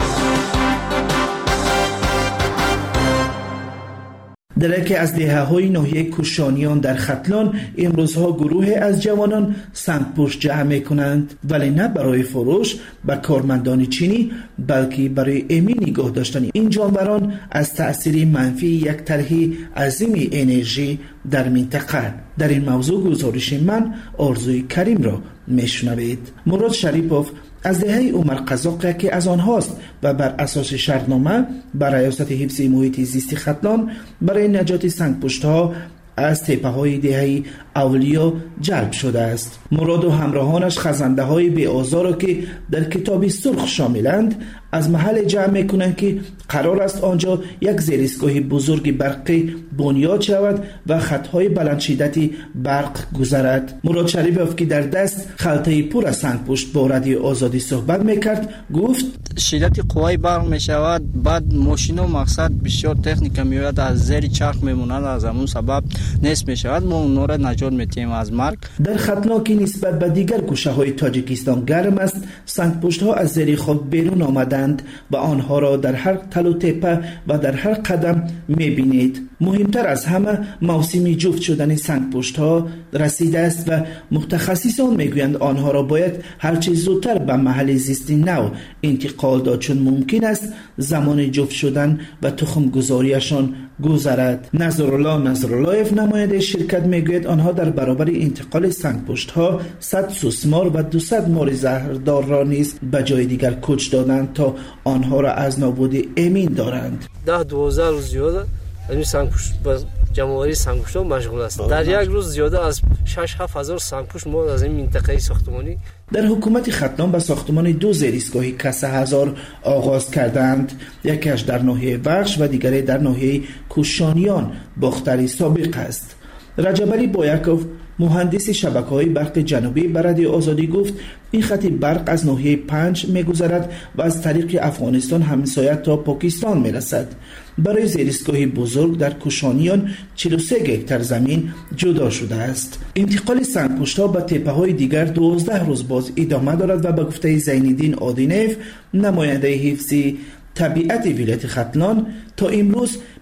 در یکی از دهه‌های ناحیه کوشانیان در ختلان امروزها گروه از جوانان سنگپوش جمع می‌کنند، ولی نه برای فروش به کارمندان چینی بلکه برای امین نگاه داشتن این جانوران از تأثیر منفی یک طرح عظیم انرژی در منطقه. در این موضوع گزارش من آرزوی کریم را میشنوید. مراد شریپوف از دهه عمر قزاق که از آنهاست و بر اساس شرطنامه بر ریاست حفظ محیط زیست ختلان برای نجات سنگپشت‌ها از تپه های دهه اولیا جلب شده است. مراد و همراهانش خزنده های بی آزار که در کتاب سرخ شاملند از محل جمع میکنند که قرار است آنجا یک زیرایستگاه بزرگ برقی بنیاد شود و خطهای بلند شدتی برق گذرد. مراد شریپوف که در دست خلطه پر از سنگپشت با رادیو آزادی صحبت میکرد گفت شدت قوای برق میشود، بعد ماشین و مقصد بسیار تکنیک میاد از زیر چرخ میمونند، از همون سبب نیست میشود ما اون را نجات میتیم از مرگ. در ختلان که نسبت به دیگر گوشه های تاجیکستان گرم است، سنگپشت ها از زیر خود بیرون آمدند و آنها را در هر تل و تپه و در هر قدم میبینید. مهمتر از همه موسم جفت شدن سنگپشت ها رسیده است و متخصصان میگویند آنها را باید هرچه زودتر به محل زیست نو انتقال داد چون ممکن است زمان جفت شدن و تخم گذاریشان گذرد. نظرالله نظرالله‌اف نماینده شرکت میگوید آنها در برابر انتقال سنگپشت ها صد سوسمار و دویست مار زهردار را نیز به جای دیگر کوچ دادند تا آنها را از نابودی امین دارند. ده دوازده روز زیاده این سنگپوش با جمع‌آوری سنگپوش‌ها مشغول است. در یک روز زیاده از شش هفت هزار سنگپوش ما از این منطقه ساختمانی در حکومت ختلان به ساختمان دو زیرایستگاه کسه هزار آغاز کردند، یکیش در ناحیه وخش و دیگری در ناحیه کوشانیان باختری سابق است. رجب علی بایکوف مهندس شبکه‌های برق جنوبی به رادیو آزادی گفت این خط برق از ناحیه پنج می‌گذرد و از طریق افغانستان همسایه تا پاکستان می‌رسد. برای زیرایستگاه بزرگ در کوشانیان چهل و سه هکتار زمین جدا شده است. انتقال سنگپشت‌ها به تپه‌های دیگر دوازده روز باز ادامه دارد و به گفته زین‌الدین آدینیف نماینده حفظ طبیعت ولایت ختلان تا امروز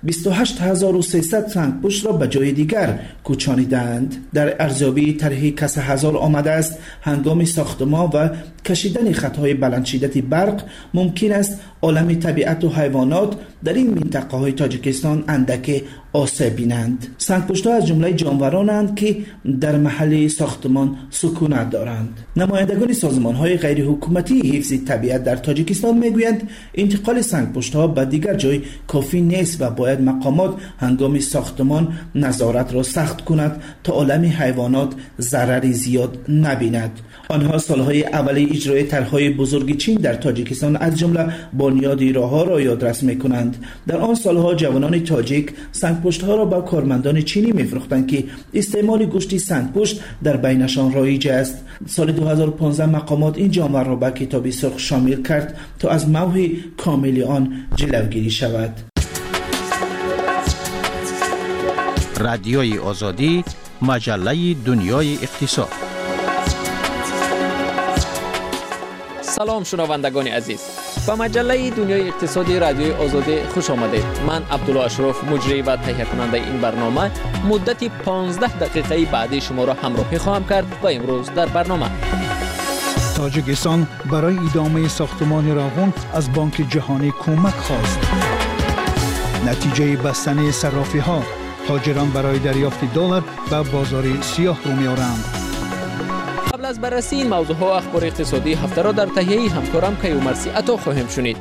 بیست و هشت هزار و سیصد سنگپوش را به جای دیگر کوچانیدند. در ارزیابی طرح کسا هزار آمده است هنگام ساختمان و کشیدن خطهای بلند شدت برق ممکن است عالم طبیعت و حیوانات در این منطقه های تاجیکستان اندک آسیب بینند. سنگپوش‌ها از جمله جانورانند که در محل ساختمان سکونت دارند. نمایندگان سازمان‌های غیر حکومتی حفظ طبیعت در تاجیکستان میگویند انتقال سنگپوش‌ها به دیگر جای کافی نیست و باید مقامات هنگام ساختمان نظارت را سخت کند تا عالم حیوانات ضرری زیاد نبیند. آنها سالهای اولی اجرای طرح‌های بزرگ چین در تاجیکستان از جمله بنیاد راه‌ها را یادرس می‌کنند. در آن سالها جوانان تاجیک سنگپوشت‌ها را به کارمندان چینی می‌فروختند که استعمال گوشت سنگپوشت در بینشان رایج است. سال دو هزار و پانزده مقامات این جانور را به کتاب سرخ شامل کرد تا از موه کامل آن جلوگیری شود. رادیوی آزادی، مجله دنیای اقتصاد. سلام شنوندگان عزیز، به مجله دنیای اقتصادی رادیوی آزادی خوش آمدید. من عبدالله اشرف مجری و تهیه کننده این برنامه مدت پانزده دقیقه بعدی شما را همراهی خواهم کرد و امروز در برنامه تاجیکستان برای ادامه ساختمان راغون از بانک جهانی کمک خواست. نتیجه بستن صرافی ها، تاجران برای دریافت دلار به بازار سیاه رو می‌آورند. قبل از بررسی این موضوع ها اخبار اقتصادی هفته را در تهیه همکارم کیومرثی عطا خواهیم شنید.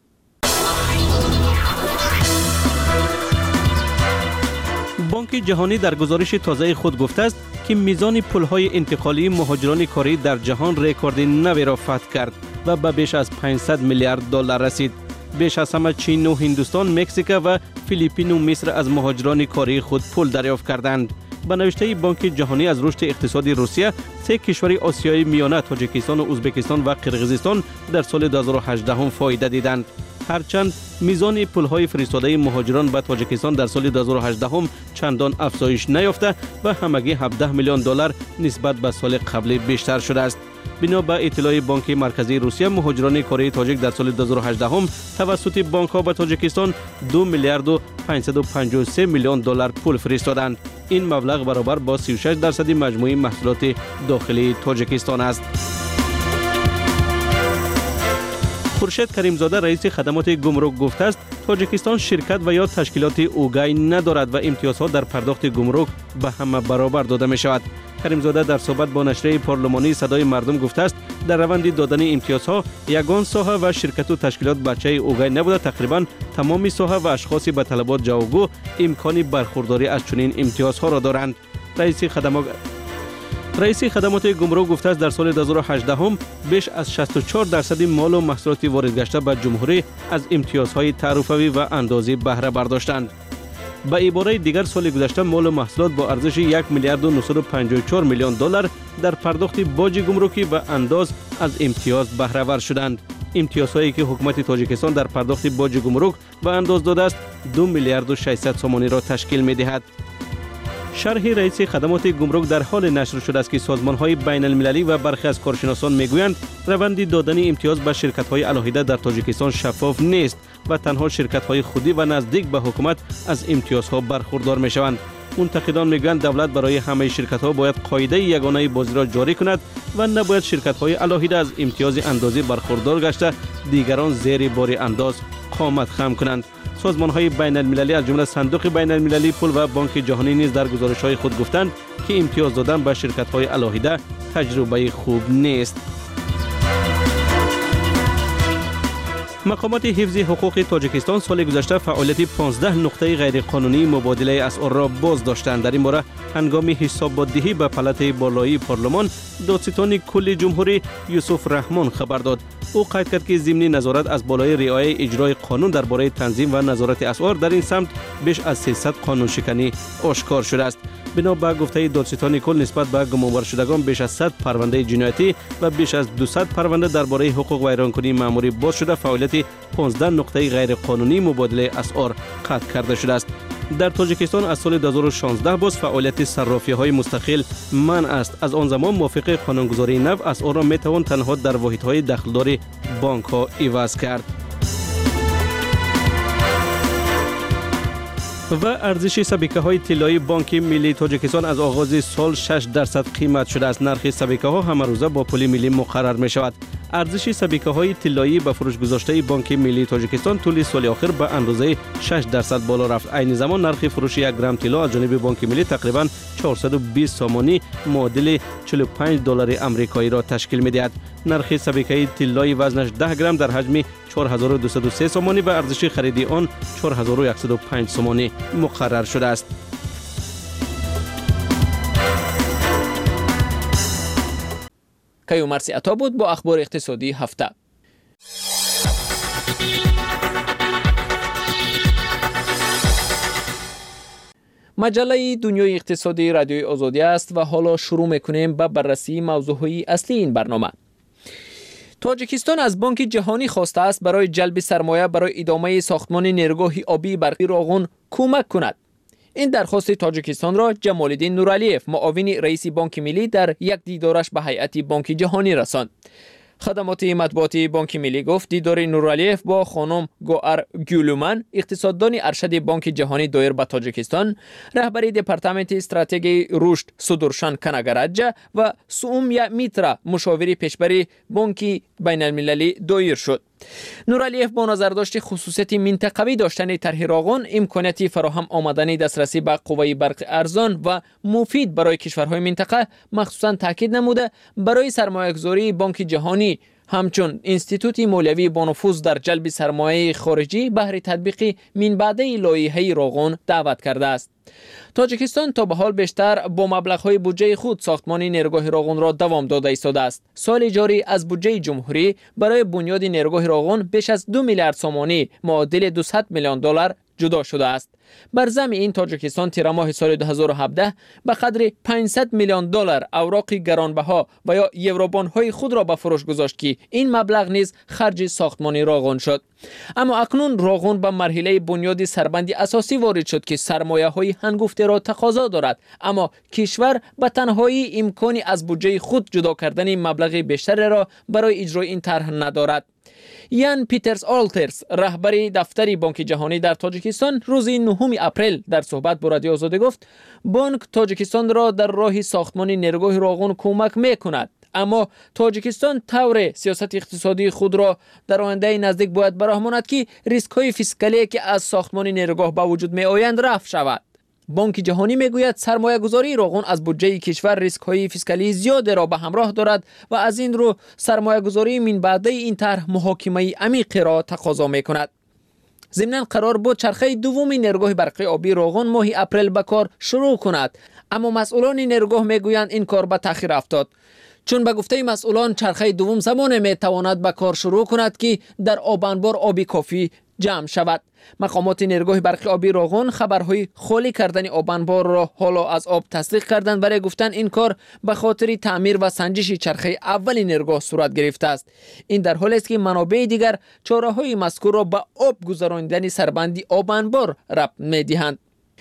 بانک جهانی در گزارش تازه خود گفته است که میزان پول‌های انتقالی مهاجران کاری در جهان رکورد نوی را فتح کرد و به بیش از پانصد میلیارد دلار رسید. بیش از همه چین و هندوستان، مکزیک و فیلیپین و مصر از مهاجران کاری خود پول دریافت کردند. به نوشته بانک جهانی از رشد اقتصادی روسیه، سه کشور آسیای میانه تاجیکستان و ازبکستان و قرقیزستان در سال دو هزار و هجده فایده دیدند. هرچند میزان پول‌های فرستاده مهاجران به تاجیکستان در سال دو هزار و هجده چندان افزایش نیافته و همگی هفده میلیون دلار نسبت به سال قبل بیشتر شده است. بنا به اطلاع بانک مرکزی روسیه، مهاجران کاری تاجیک در سال دو هزار و هجده توسط بانک‌ها به تاجیکستان دو میلیارد و پانصد و پنجاه و سه میلیون دلار پول فرستادند. این مبلغ برابر با سی و شش درصد مجموع محصولات داخلی تاجیکستان است. خورشید کریمزاده رئیس خدمات گمرک گفته است تاجیکستان شرکت و یا تشکیلات اوگای ندارد و امتیازها در پرداخت گمرک به همه برابر داده می شود. کریمزاده در صحبت با نشریه پارلمانی صدای مردم گفته است در روند دادن امتیازها یگان ساحه و شرکت و تشکیلات بچه اوگای نبوده. تقریبا تمام ساحه و اشخاصی به طلبات جوابگو امکان برخورداری از چنین امتیازها را دارند. رئیس خدمات رئیس خدمات گمرک گفته است در سال دو هزار و هجده بیش از شصت و چهار درصد مال و محصولات وارد گشته به جمهوری از امتیازهای تعرفه‌ای و اندازی بهره برداشتند. به عباره دیگر سال گذشته مال و محصولات با ارزش یک میلیارد و نهصد و پنجاه و چهار میلیون دلار در پرداخت باج گمرکی و انداز از امتیاز بهره ور شدند. امتیازهایی که حکومت تاجیکستان در پرداخت باج گمرک و انداز داده است دو میلیارد و ششصد سومانی را تشکیل می‌دهد. شرح رئیس خدمات گمرک در حال نشر شده است که سازمان‌های بین المللی و برخی از کارشناسان میگویند روند دادن امتیاز به شرکت‌های علاهیده در تاجیکستان شفاف نیست و تنها شرکت‌های خودی و نزدیک به حکومت از امتیازها برخوردار میشوند. منتقدان میگویند دولت برای همه شرکت‌ها باید قاعده یگانه بازی را جاری کند و نباید شرکت‌های علاهیده از امتیاز اندازی برخوردار گشته دیگران زیر بار انداز قامت خم کنند. سازمان‌های بین المللی از جمله صندوق بین المللی پول و بانک جهانی نیز در گزارش‌های خود گفتند که امتیاز دادن به شرکت‌های علاهیده تجربه خوب نیست. مقامات حفظ حقوق تاجیکستان سال گذشته فعالیت پانزده نقطه غیرقانونی مبادله اسعار را باز داشتند. در این باره هنگام حساب‌دهی به پلات بالایی پارلمان، دادستان کل جمهوری یوسف رحمان خبر داد. او قید کرد که ضمن نظارت از بالای رعایت اجرای قانون درباره تنظیم و نظارت اسعار در این سمت بیش از سیصد قانون شکنی آشکار شده است. بنا به گفته دادستان کل نسبت به گمانبر شدگان بیش از صد پرونده جنایتی و بیش از دویست پرونده درباره حقوق ویرانکنی مأموری باز شده، فعالیت پانزده نقطه غیر قانونی مبادله اسعار قطع کرده شده است. در تاجیکستان از سال دو هزار و شانزده باز فعالیت صرافی‌های مستقل منع است. از آن زمان موافق قانونگذاری نو اسعار را میتوان تنها در واحدهای دخلدار بانک‌ها عوض کرد. و ارزش سبیکه های طلایی بانک ملی تاجیکستان از آغاز سال شش درصد قیمت شده است. نرخ سبیکه ها همه روزه با پول ملی مقرر می شود. ارزش سبیکه های طلایی به فروش گذاشته بانک ملی تاجیکستان طول سال آخر به اندازه شش درصد بالا رفت. عین زمان نرخ فروش یک گرم طلا از جانب بانک ملی تقریبا چهارصد و بیست سامانی معادل چهل و پنج دلار آمریکایی را تشکیل می دهد. نرخ سبیکه طلایی وزنش ده گرم در حجم چهار هزار و دویست و سه سامانی به ارزش خریدی آن چهار هزار و صد و پنج سامانی مقرر شده است. کیومرسی عطا بود با اخبار اقتصادی هفته. مجله دنیای اقتصادی رادیوی آزادی است و حالا شروع میکنیم به بررسی موضوعهای اصلی این برنامه. تاجیکستان از بانک جهانی خواسته است برای جلب سرمایه برای ادامه ساختمان نیروگاه آبی برقی راغون کمک کند. این درخواست تاجیکستان را جمال‌الدین نورعلیف، معاون رئیس بانک ملی، در یک دیدارش به هیئت بانک جهانی رساند. خدمات مطبوعاتی بانک ملی گفت دیدار نورعلیف با خانم گوهر گولومن، اقتصاددان ارشد بانک جهانی دایر به تاجیکستان، رهبری دپارتمنت استراتژی رشد سودرشان کنگراجه و سومیا میترا، مشاور پیشبری بانک بین المللی دایر شد. نورعلیف با نظرداشت خصوصیت منطقوی داشتن طرح راغون، امکاناتی فراهم آمدن دسترسی به قوه برق ارزان و مفید برای کشورهای منطقه مخصوصا تاکید نموده برای سرمایه‌گذاری بانک جهانی همچون انستیتوت مولوی با نفوذ در جلب سرمایه خارجی بهر تطبیق منبعده لایحه راغون دعوت کرده است. تاجیکستان تا به حال بیشتر با مبلغ‌های بودجه خود ساختمان نیروگاه راغون را دوام داده ایستاده است. سال جاری از بودجه جمهوری برای بنیاد نیروگاه راغون بیش از دو میلیارد سومانی معادل دویست میلیون دلار جدا شده است. بر ضمن این تاجیکستان تیر ماه سال دو هزار و هفده به قدر پانصد میلیون دلار اوراق گرانبها و یا یوروبان‌های خود را به فروش گذاشت که این مبلغ نیز خرج ساختمان راغون شد. اما اکنون راغون به مرحله بنیاد سربند اساسی وارد شد که سرمایه‌های هنگفته را تقاضا دارد، اما کشور به تنهایی امکانی از بودجه خود جدا کردن مبلغ بیشتر را برای اجرای این طرح ندارد. یان پیترز آلترز، رهبری دفتر بانک جهانی در تاجیکستان، روز نهم اپریل در صحبت با رادیو آزادی گفت بانک تاجیکستان را در راه ساختمان نیروگاه راغون کمک میکند، اما تاجیکستان طور سیاست اقتصادی خود را در آینده نزدیک باید برهماند که ریسک های فیسکالی که از ساختمان نیروگاه به وجود می آیند رفع شود. بانک جهانی میگوید سرمایه گذاری راغون از بودجه کشور ریسک های فیسکالی زیاد را به همراه دارد و از این رو سرمایه گذاری من بعد این طرح محاکمه عمیق را تقاضا می کند. ضمناً قرار بود چرخه دوم نیروگاه برقی آبی راغون ماه اپریل به کار شروع کند، اما مسئولان نیروگاه میگویند این کار به تاخیر افتاد. چون به گفته مسئولان چرخه دوم زمان می تواند به کار شروع کند که در آبانبار آبی کافی جمع شود. مقامات نیروگاه برقی آبی راغون خبرهای خالی کردن آبانبار را حالا از آب تصدیق کردند، ولی گفتند این کار به خاطر تعمیر و سنجش چرخه اول نیروگاه صورت گرفته است. این در حالی است که منابع دیگر چاره‌های مذکور را به آب گذراندن سربندی آبانبار ربط می‌دهند.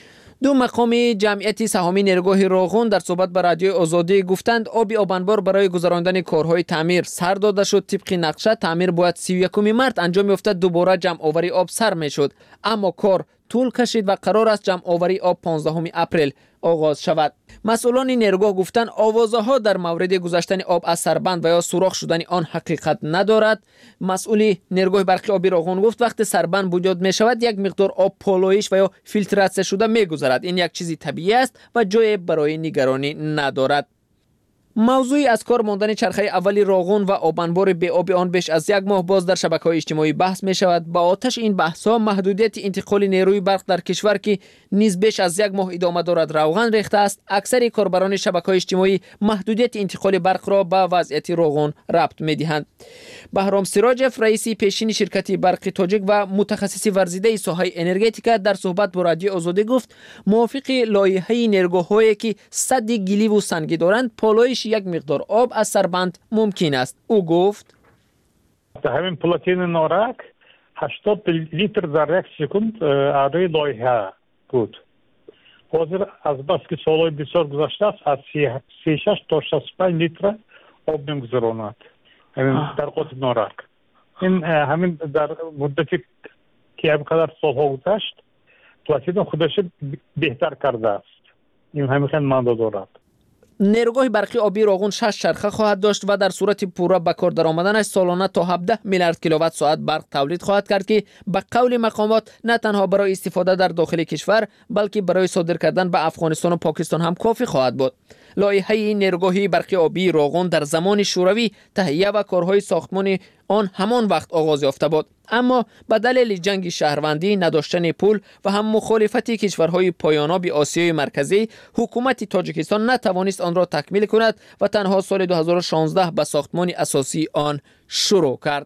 دو مقام جمعیت سهامی نیروگاه راغون در صحبت با رادیو آزادی گفتند آب آبانبار برای گذراندن کارهای تعمیر سر داده شد. طبق نقشه تعمیر باید سی و یکم مارس انجام یافت، دوباره جمع آوری آب سر میشد، اما کار طول کشید و قرار است جمع آوری آب پانزدهم اپریل آغاز شود. مسئولان نیروگاه گفتند آوازها در مورد گذشتن آب از سربند و یا سوراخ شدن آن حقیقت ندارد. مسئول نیروگاه برقی آبی راغون گفت وقتی سربند بنیاد می شود یک مقدار آب پالایش و یا فیلتراسیون شده می گذرد. این یک چیزی طبیعی است و جای برای نگرانی ندارد. موضوعی از کار ماندن چرخه اولی راغون و آبانبار بی آب آن بیش از یک ماه باز در شبکه‌های اجتماعی بحث می شود. با آتش این بحث‌ها محدودیت انتقال نیروی برق در کشور که نیز بیش از یک ماه ادامه دارد روغن ریخته است. اکثر کاربران شبکه‌های اجتماعی محدودیت انتقال برق را به وضعیت راغون ربط می‌دهند. بهرام سراجف، رئیس پیشین شرکت برق تاجیک و متخصص ورزیده ساحه انرژتیک، در صحبت با رادیو آزادی گفت موافق لایحه نیروگاه‌هایی که سد گلی و سنگی دارند پالایش یک مقدار آب از سربند ممکن است. او گفت در همین پلاتین نارک هشتاد لیتر در یک سکند اعضای لایحه بود. حاضر از بس که سالهای بسیار گذشته است از سی و شش تا شصت و پنج لیتر آب می‌گذراند در قطب نارک. این همین در مدتی که همینقدر سالها گذشت پلاتینم خودش بهتر کرده است. این همین مانده دارد. نیروگاه برقی آبی روغن شش چرخه خواهد داشت و در صورت پورا به کار درآمدنش سالانه تا هفده میلیارد کیلووات ساعت برق تولید خواهد کرد که به قول مقامات نه تنها برای استفاده در داخل کشور بلکه برای صادر کردن به افغانستان و پاکستان هم کافی خواهد بود. لایحه نیروگاه برقی آبی روغن در زمان شوروی تهیه و کارهای ساختمان آن همان وقت آغاز یافته بود، اما به دلیل جنگ شهروندی، نداشتن پول و هم مخالفت کشورهای پایاناب آسیای مرکزی، حکومت تاجیکستان نتوانست آن را تکمیل کند و تنها سال دو هزار و شانزده به ساختمان اساسی آن شروع کرد.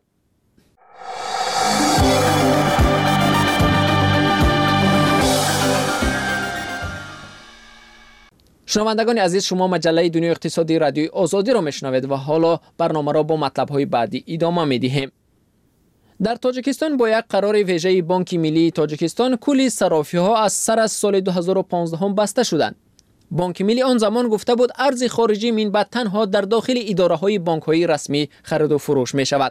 شنوندگان عزیز، شما مجله دنیای اقتصادی رادیوی آزادی را میشنوید و حالا برنامه را با مطلب‌های بعدی ادامه می‌دهیم. در تاجیکستان با یک قرار ویژه بانک ملی تاجیکستان کلی صرافی‌ها از سر از سال دو هزار و پانزده بسته شدند. بانک ملی آن زمان گفته بود ارز خارجی من بعد تنها در داخل اداره‌های بانک‌های رسمی خرید و فروش می‌شود.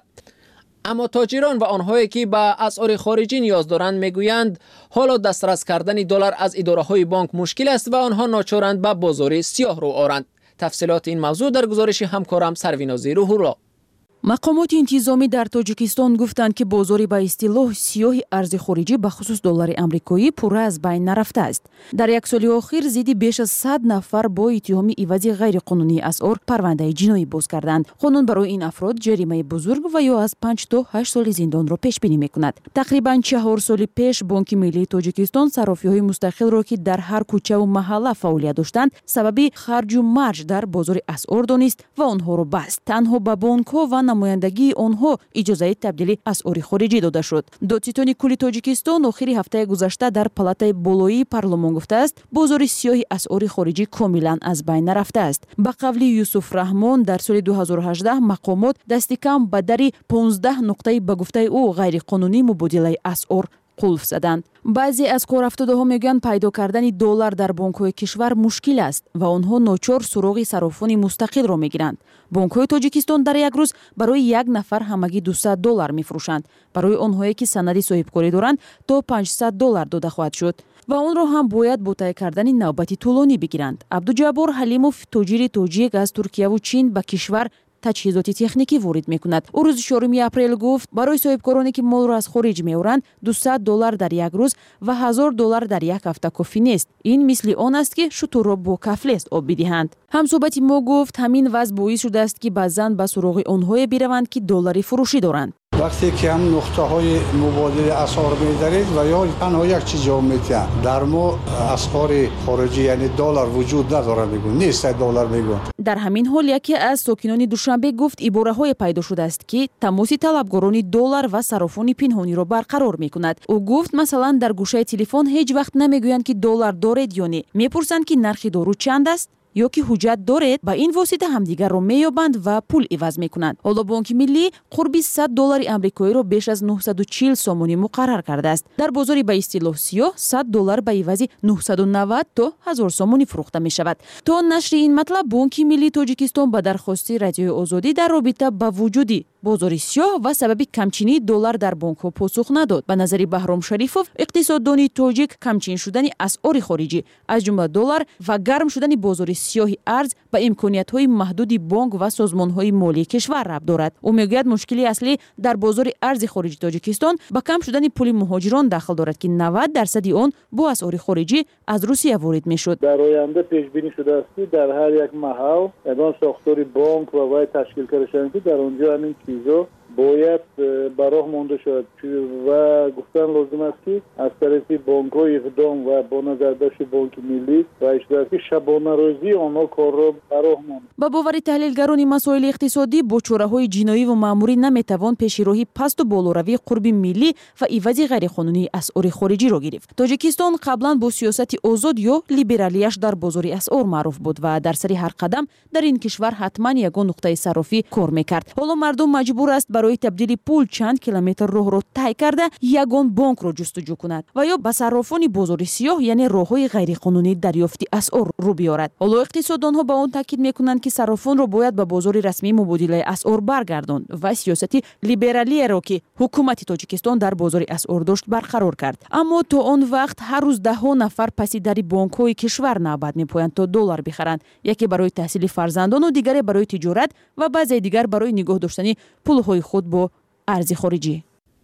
اما تاجران و آنهایی که به اسعار خارجی نیاز دارند میگویند حالا دسترس کردن دلار از اداره‌های بانک مشکل است و آنها ناچارند به بازار سیاه رو آرند. تفصیلات این موضوع در گزارش همکارم سروینازی روح‌الله. مقامات انتظامی در تاجیکستان گفتند که بازاری به اصطلاح سیاه ارز خارجی به خصوص دلار آمریکایی پورا از بین نرفته است. در یک سال اخیر زیادی بیش از صد نفر با اتهام عوض غیر قانونی اسعار پرونده جنایی باز کردند. قانون برای این افراد جریمه بزرگ و یا از پنج تا هشت سال زندان را پیش بینی می‌کند. تقریباً چهار سال پیش بانک ملی تاجیکستان صرافی‌های مستقل را که در هر کوچه و محله فعالیت داشتند سبب خرج و مرج در بازار اسعار دانست و آنها را بست. تنها به بانک‌ها و نمایندگی آنها اجازه تبدیل اسعار خارجی داده شد. دادستان کل تاجیکستان آخر هفته گذشته در پالاتای بالایی پارلمان گفته است بازار سیاه اسعار خارجی کاملا از بین نرفته است. به قول یوسف رحمان در سال دو هزار و هجده مقامات دست کم به در پانزده نقطه به گفته او غیر قانونی مبادله اسعار قلف زدند. بعضی از کارافتادها میگن پیدا کردن دلار در بانک‌های کشور مشکل است و آنها ناچار سراغ صرافان مستقل را میگیرند. بانک‌های تاجیکستان در یک روز برای یک نفر همگی دویست دلار میفروشند. برای آنهایی که سند صاحبکاری دارند تا پانصد دلار داده خواهد شد و آن را هم باید با طی کردن نوبتی طولانی بگیرند. عبدالجبار حلیموف تاجر تاجیک از ترکیه و چین به کشور تجهیزات تکنیکی وارد میکند. او روز چهارم اپریل گفت برای صاحبکارانی که مال را از خارج میآورند دویست دلار در یک روز و هزار دلار در یک هفته کافی نیست. این مثل آن است که شتر را با کفلست آب بدهند. همصحبت ما گفت همین وضع باعث شده است که بعضن به سراغ آنها بروند که دلاری فروشی دارند. وقتی که هم نقطه های مبادله اسعار می‌دارید و یا تنها یک چیز جواب میتین در ما اسعار خارجی یعنی دلار وجود نداره میگن نیست دلار میگن. در همین حال یکی از ساکنان دوشنبه گفت عباره‌های پیدا شده است که تماس طلبگاران دلار و صرافان پنهانی را برقرار میکند. او گفت مثلا در گوشه تلفن هیچ وقت نمیگویند که دلار دارید یا نه، میپرسند که نرخ دارو چند است یا که حجت دارید. با این واسطه همدیگر را مییابند و پول عوض میکنند. حالا بانک ملی قربی صد دلار آمریکایی را بیش از نهصد و چهل سامانی مقرر کرده است. در بازاری به اصطلاح سیاه صد دلار به عوض نهصد و نود تا هزار سامانی فروخته می شود. تا نشر این مطلب بانک ملی تاجیکستان به درخواست رادیوی آزادی در رابطه با وجودی بازار سیاه و سبب کمچینی دلار در بانک ها پاسخ نداد. به نظر بهرام شریفوف اقتصاددان تاجیک کمچین شدن اسعار خارجی از جمله دلار و گرم شدن بازار سیاه ارز به امکانیت های محدود بانک و سازمان های مالی کشور ربط دارد. او میگوید مشکلی اصلی در بازار ارز خارجی تاجیکستان با کم شدن پول مهاجران دخل دارد که نود درصد آن با اسعار خارجی از روسیه وارد میشد. در آینده پیش بینی شده است که در هر یک محل اعلان ساختار بانک و باید تشکیل کرده شود که در اونجا همین چیزا باید براه مانده شد و گفتن لازم است که از طرف بانک‌های اقدام و با نظر داشت بانک ملی و اشتراکی شبانه روزی آنها کار را براه ماند. با باور تحلیلگران مسائل اقتصادی با چاره‌های جنایی و مأموری نمیتوان پیشروی پست و بالوروی قرب ملی و عوض غیرقانونی اسعار خارجی را گرفت. تاجیکستان قبلا با سیاست آزاد یا لیبرالیش در بازار اسعار معروف بود و در سری هر قدم در این کشور حتما یگان نقطه صرافی کار میکرد. حالا مردم مجبور است барои табдили пул чанд километр роҳро тай карда ягон бонкро ҷустуҷӯ кунад ва ё ба саррофони бозори сиёҳ яъне роҳҳои ғайриқонунӣ дарёфти асъор рӯ биёрад. ҳоло иқтисоддонҳо ба он таъкид мекунанд ки саррофонро бояд ба бозори расмии мубодилаи асъор баргардонд ва сиёсати либералиеро ки ҳукумати Тоҷикистон дар бозори асъор дошт барқарор кард. аммо то он вақт ҳар рӯз даҳҳо нафар паси дари бонкҳои кишвар навбат мепоянд то доллар бихаранд, яке барои таҳсили фарзандону дигаре барои тиҷорат ва баъзеи дигар барои нигоҳ доштани пулҳои худ бо арзи хориҷӣ.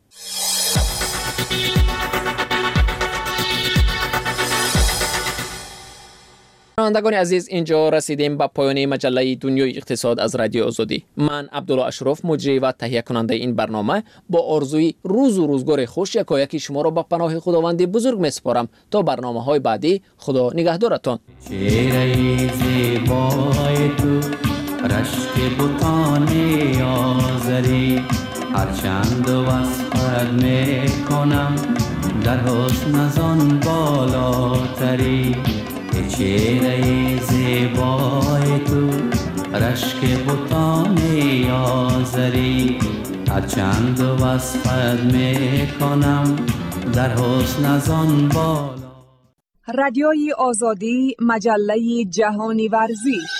شنوندگان عزیز، اینجا رسیدیم به پایان مجله دنیای اقتصاد از رادیو آزادی. من عبدالله اشرف، مجری و تهیه کننده این برنامه، با آرزوی روز و روزگار خوش یکایک شما را به پناه خداوند بزرگ میسپارم. تا برنامه های بعدی، خدا نگهدارتان. چهره زیبای تو رشک بوتان آذری، هرچند وصفت میکنم در حسن ازان بالاتری. چهره زیبای تو رشک بوتان آذری، هرچند وصفت میکنم در حسن ازان بالا. رادیوی آزادی، مجله جهانی ورزش.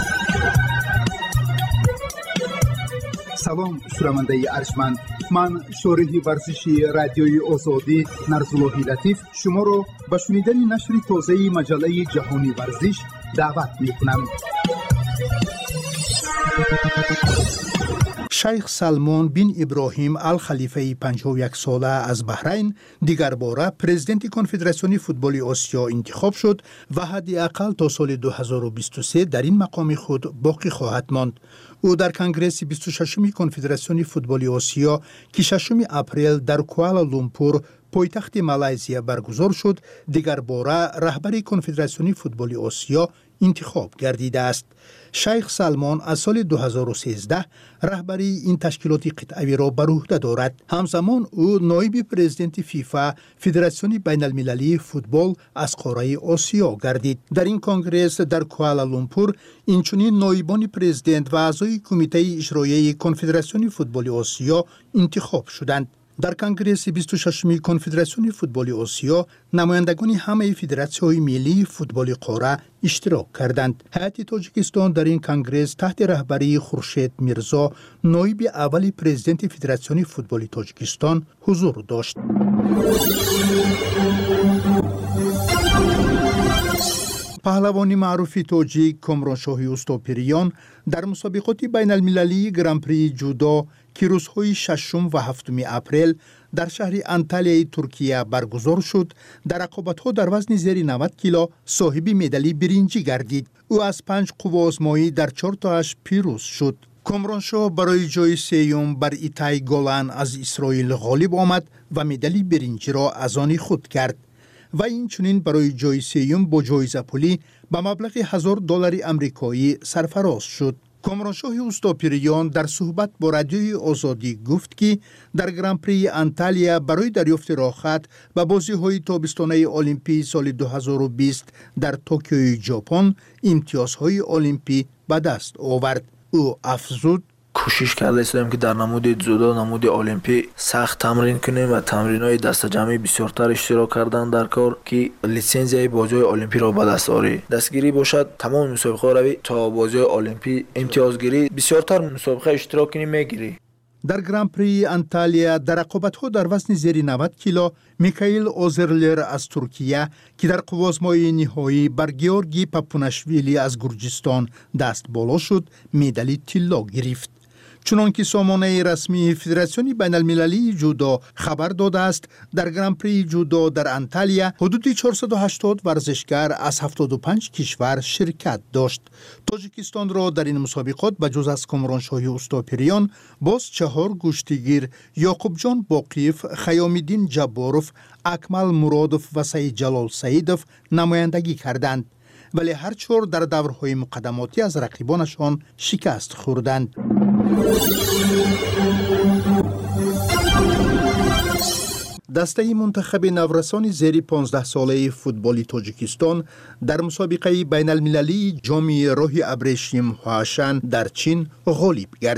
سلام شنونده ارجمند، من شارح ورزشی رادیوی آزادی نرزاللهی لطیف شما را به شنیدن نشر تازه مجله جهانی ورزش دعوت می‌کنم. شیخ سلمان بن ابراهیم الخلیفه پنجاه و یک ساله از بحرین دیگر باره پرزیدنت کنفدراسیون فوتبال آسیا انتخاب شد و حداقل تا سال دو هزار و بیست و سه در این مقام خود باقی خواهد ماند. او در کنگره بیست و ششم کنفدراسیون فوتبال آسیا که ششم اپریل در کوالالامپور پایتخت مالایزیا برگزار شد، دیگر باره رهبری کنفدراسیون فوتبال آسیا انتخاب گردیده است. شیخ سلمان از سال دو هزار و سیزده رهبری این تشکیلات قطعی را بر عهده دارد. همزمان او نایب پرزیدنت فیفا فدراسیون بین المللی فوتبال از قاره آسیا گردید. در این کنگره در کوالالامپور اینچنین نایبان پرزیدنت و اعضای کمیته اجرایی کنفدراسیون فوتبال آسیا انتخاب شدند. در کنگره بیست و ششم کنفدراسیون فوتبال آسیا نمایندگان همه فدراسیون‌های ملی فوتبال قاره اشتراک کردند. هیئت تاجیکستان در این کنگره تحت رهبری خورشید میرزا نایب اول پرزیدنت فدراسیون فوتبال تاجیکستان حضور داشت. پهلوانی معروف تاجیک کامرانشاه اوستاپریان در مسابقات بین المللی گرانپری جودو که روزهای ششم و هفتم اپریل در شهر انتالیای ترکیه برگزار شد، در رقابت‌ها در وزن زیر نود کیلو صاحب مدال برنجی گردید. او از پنج قوه آزمایی در چهار تاش پیروز شد. کامرانشاه برای جای سیوم بر ایتای گولان از اسرائیل غالب آمد و مدال برنجی را از آن خود کرد و این چنین برای جای سیوم با جایزه پولی به مبلغ هزار دلار آمریکایی سرفراز شد. کامرانشاه اوستاپریان در صحبت با رادیوی آزادی گفت که در گرانپری انتالیا برای دریافت راحت و بازی‌های تابستانه المپی سال دو هزار و بیست در توکیو ژاپن امتیازهای المپی به دست آورد. او افزود: کوشش کرده استیم که در نمود جودو نمود المپی سخت تمرین کنیم و تمرین‌های دست جمعی بسیارتر اشتراک کردن در کار که لیسانسیای بازی المپی را به دست آری. دستگیری باشد تمام مسابقه روی تا بازی المپی امتیازگیری بسیارتر مسابقه اشتراک کنیم میگیری. در گرانپری انتالیا در رقابت‌ها در وزن زیر نود کیلو میکائیل اوزرلر از ترکیه که در قوازمای نهایی بر گیورگی پاپوناشویلی از گرجستان دست بالا شد، مدال طلا گرفت. چنانکه سامانه رسمی فدراسیون بین المللی جودو خبر داده است، در گرانپری جودو در انتالیا حدود چهارصد و هشتاد ورزشکار از هفتاد و پنج کشور شرکت داشت. تاجیکستان را در این مسابقات به جز از کامرانشاه اوستاپریان باز چهار گشتیگیر یعقوب جان باقیف، خیامالدین جباروف، اکمل مرادوف و سعید جلال سعیدوف نمایندگی کردند، ولی هر چهار در دورهای مقدماتی از رقیبانشان شکست خوردند. دسته منتخب نورسان زیر پانزده ساله فوتبال تاجیکستان در مسابقه بین المللی جام راه ابریشم هواشن در چین غالب گردید.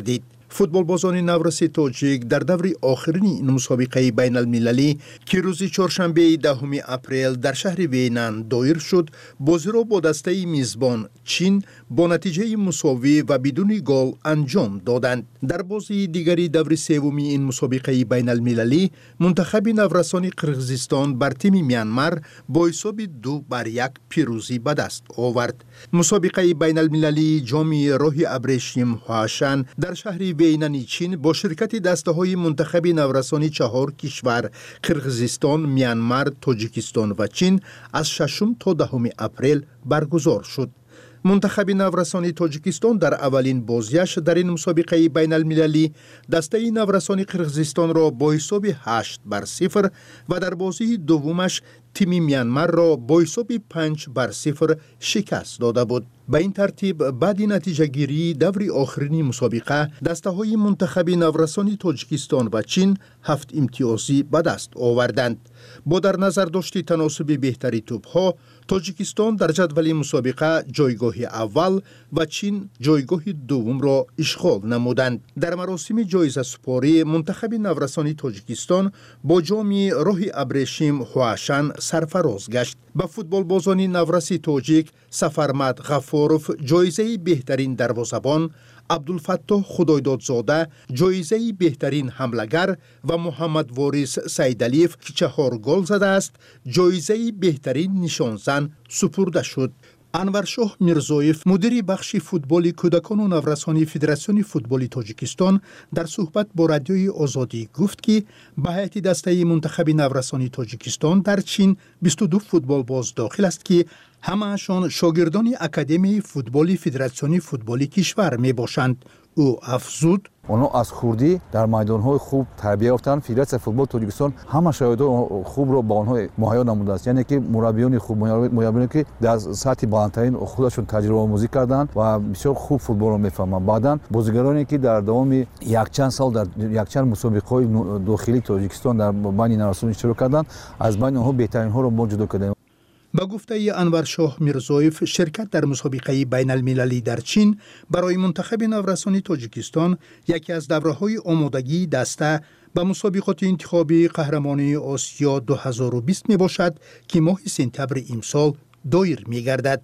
فوتبالبازان نورس تاجیک در دور آخرین این مسابقه بین المللی که روز چهارشنبه دهم اپریل در شهر وینن دایر شد، بازی را با دسته میزبان چین با نتیجه مساوی و بدون گل انجام دادند. در بازی دیگری دور سومی این مسابقه بین المللی، منتخب نورسان قرقیزستان بر تیم میانمار با حساب دو بر یک پیروزی به دست آورد. مسابقه بین المللی جام راه ابریشم هواشن در شهر وینن چین با شرکت دسته های منتخب نورسان چهار کشور قرقیزستان، میانمار، تاجیکستان و چین از ششم تا دهم اپریل برگزار شد. منتخب نورسان تاجیکستان در اولین بازیش در این مسابقه بین المللی دسته نورسان قرقیزستان را با حساب هشت بر صفر و در بازی دومش تیم میانمار را با حساب پنج بر صفر شکست داده بود. به این ترتیب بعد نتیجه گیری دور آخرین مسابقه دسته های منتخب نورسان تاجیکستان و چین هفت امتیازی به دست آوردند. با در نظر داشت تناسب بهتری توپ ها، تاجیکستان در جدول مسابقه جایگاه اول و چین جایگاه دوم را اشغال نمودند. در مراسم جایزه سپاری منتخب نورسان تاجیکستان با جام راه ابریشم هواشن سرفراز گشت. به فوتبالبازان نورسی تاجیک سفرمد غفاروف جایزه بهترین دروازه‌بان، عبدالفتاح خدایدادزاده جایزه بهترین حمله‌گر و محمد وارث سیدعلیف که چهار گل زده است جایزه بهترین نشانزن سپرده شد. انورشاه میرزویف مدیر بخش فوتبال کودکان و نورسان فدراسیون فوتبال تاجیکستان در صحبت با رادیوی آزادی گفت که به هیئت دسته منتخب نورسان تاجیکستان در چین بیست و دو فوتبالباز داخل است که همه‌شان شاگردان اکادمی فوتبال فدراسیون فوتبال کشور می باشند. او افزود: اونا از خوردی در میدان‌های خوب تربیت یافتند. فدراسیون فوتبال تاجیکستان همه شرایط خوب را با آنها مهیا نموده است، یعنی که مربیان خوب، مربیانی که در سطح بالاترین خودشون تجربه آموزی کردند و بسیار خوب فوتبال را می‌فهمند. بعداً بازیگرانی که در دوام یک چند سال در یک چند مسابقه‌های داخلی تاجیکستان در بین نورسان اشتراک کردند، از بین آنها بهترین‌ها را ما جدا کردیم. با گفته انورشاه میرزویف، شرکت در مسابقه بین المللی در چین برای منتخب نورسان تاجیکستان یکی از دوره‌های آمادگی دسته به مسابقات انتخابی قهرمانی آسیا دو هزار و بیست می باشد که ماه سپتامبر امسال دایر می گردد.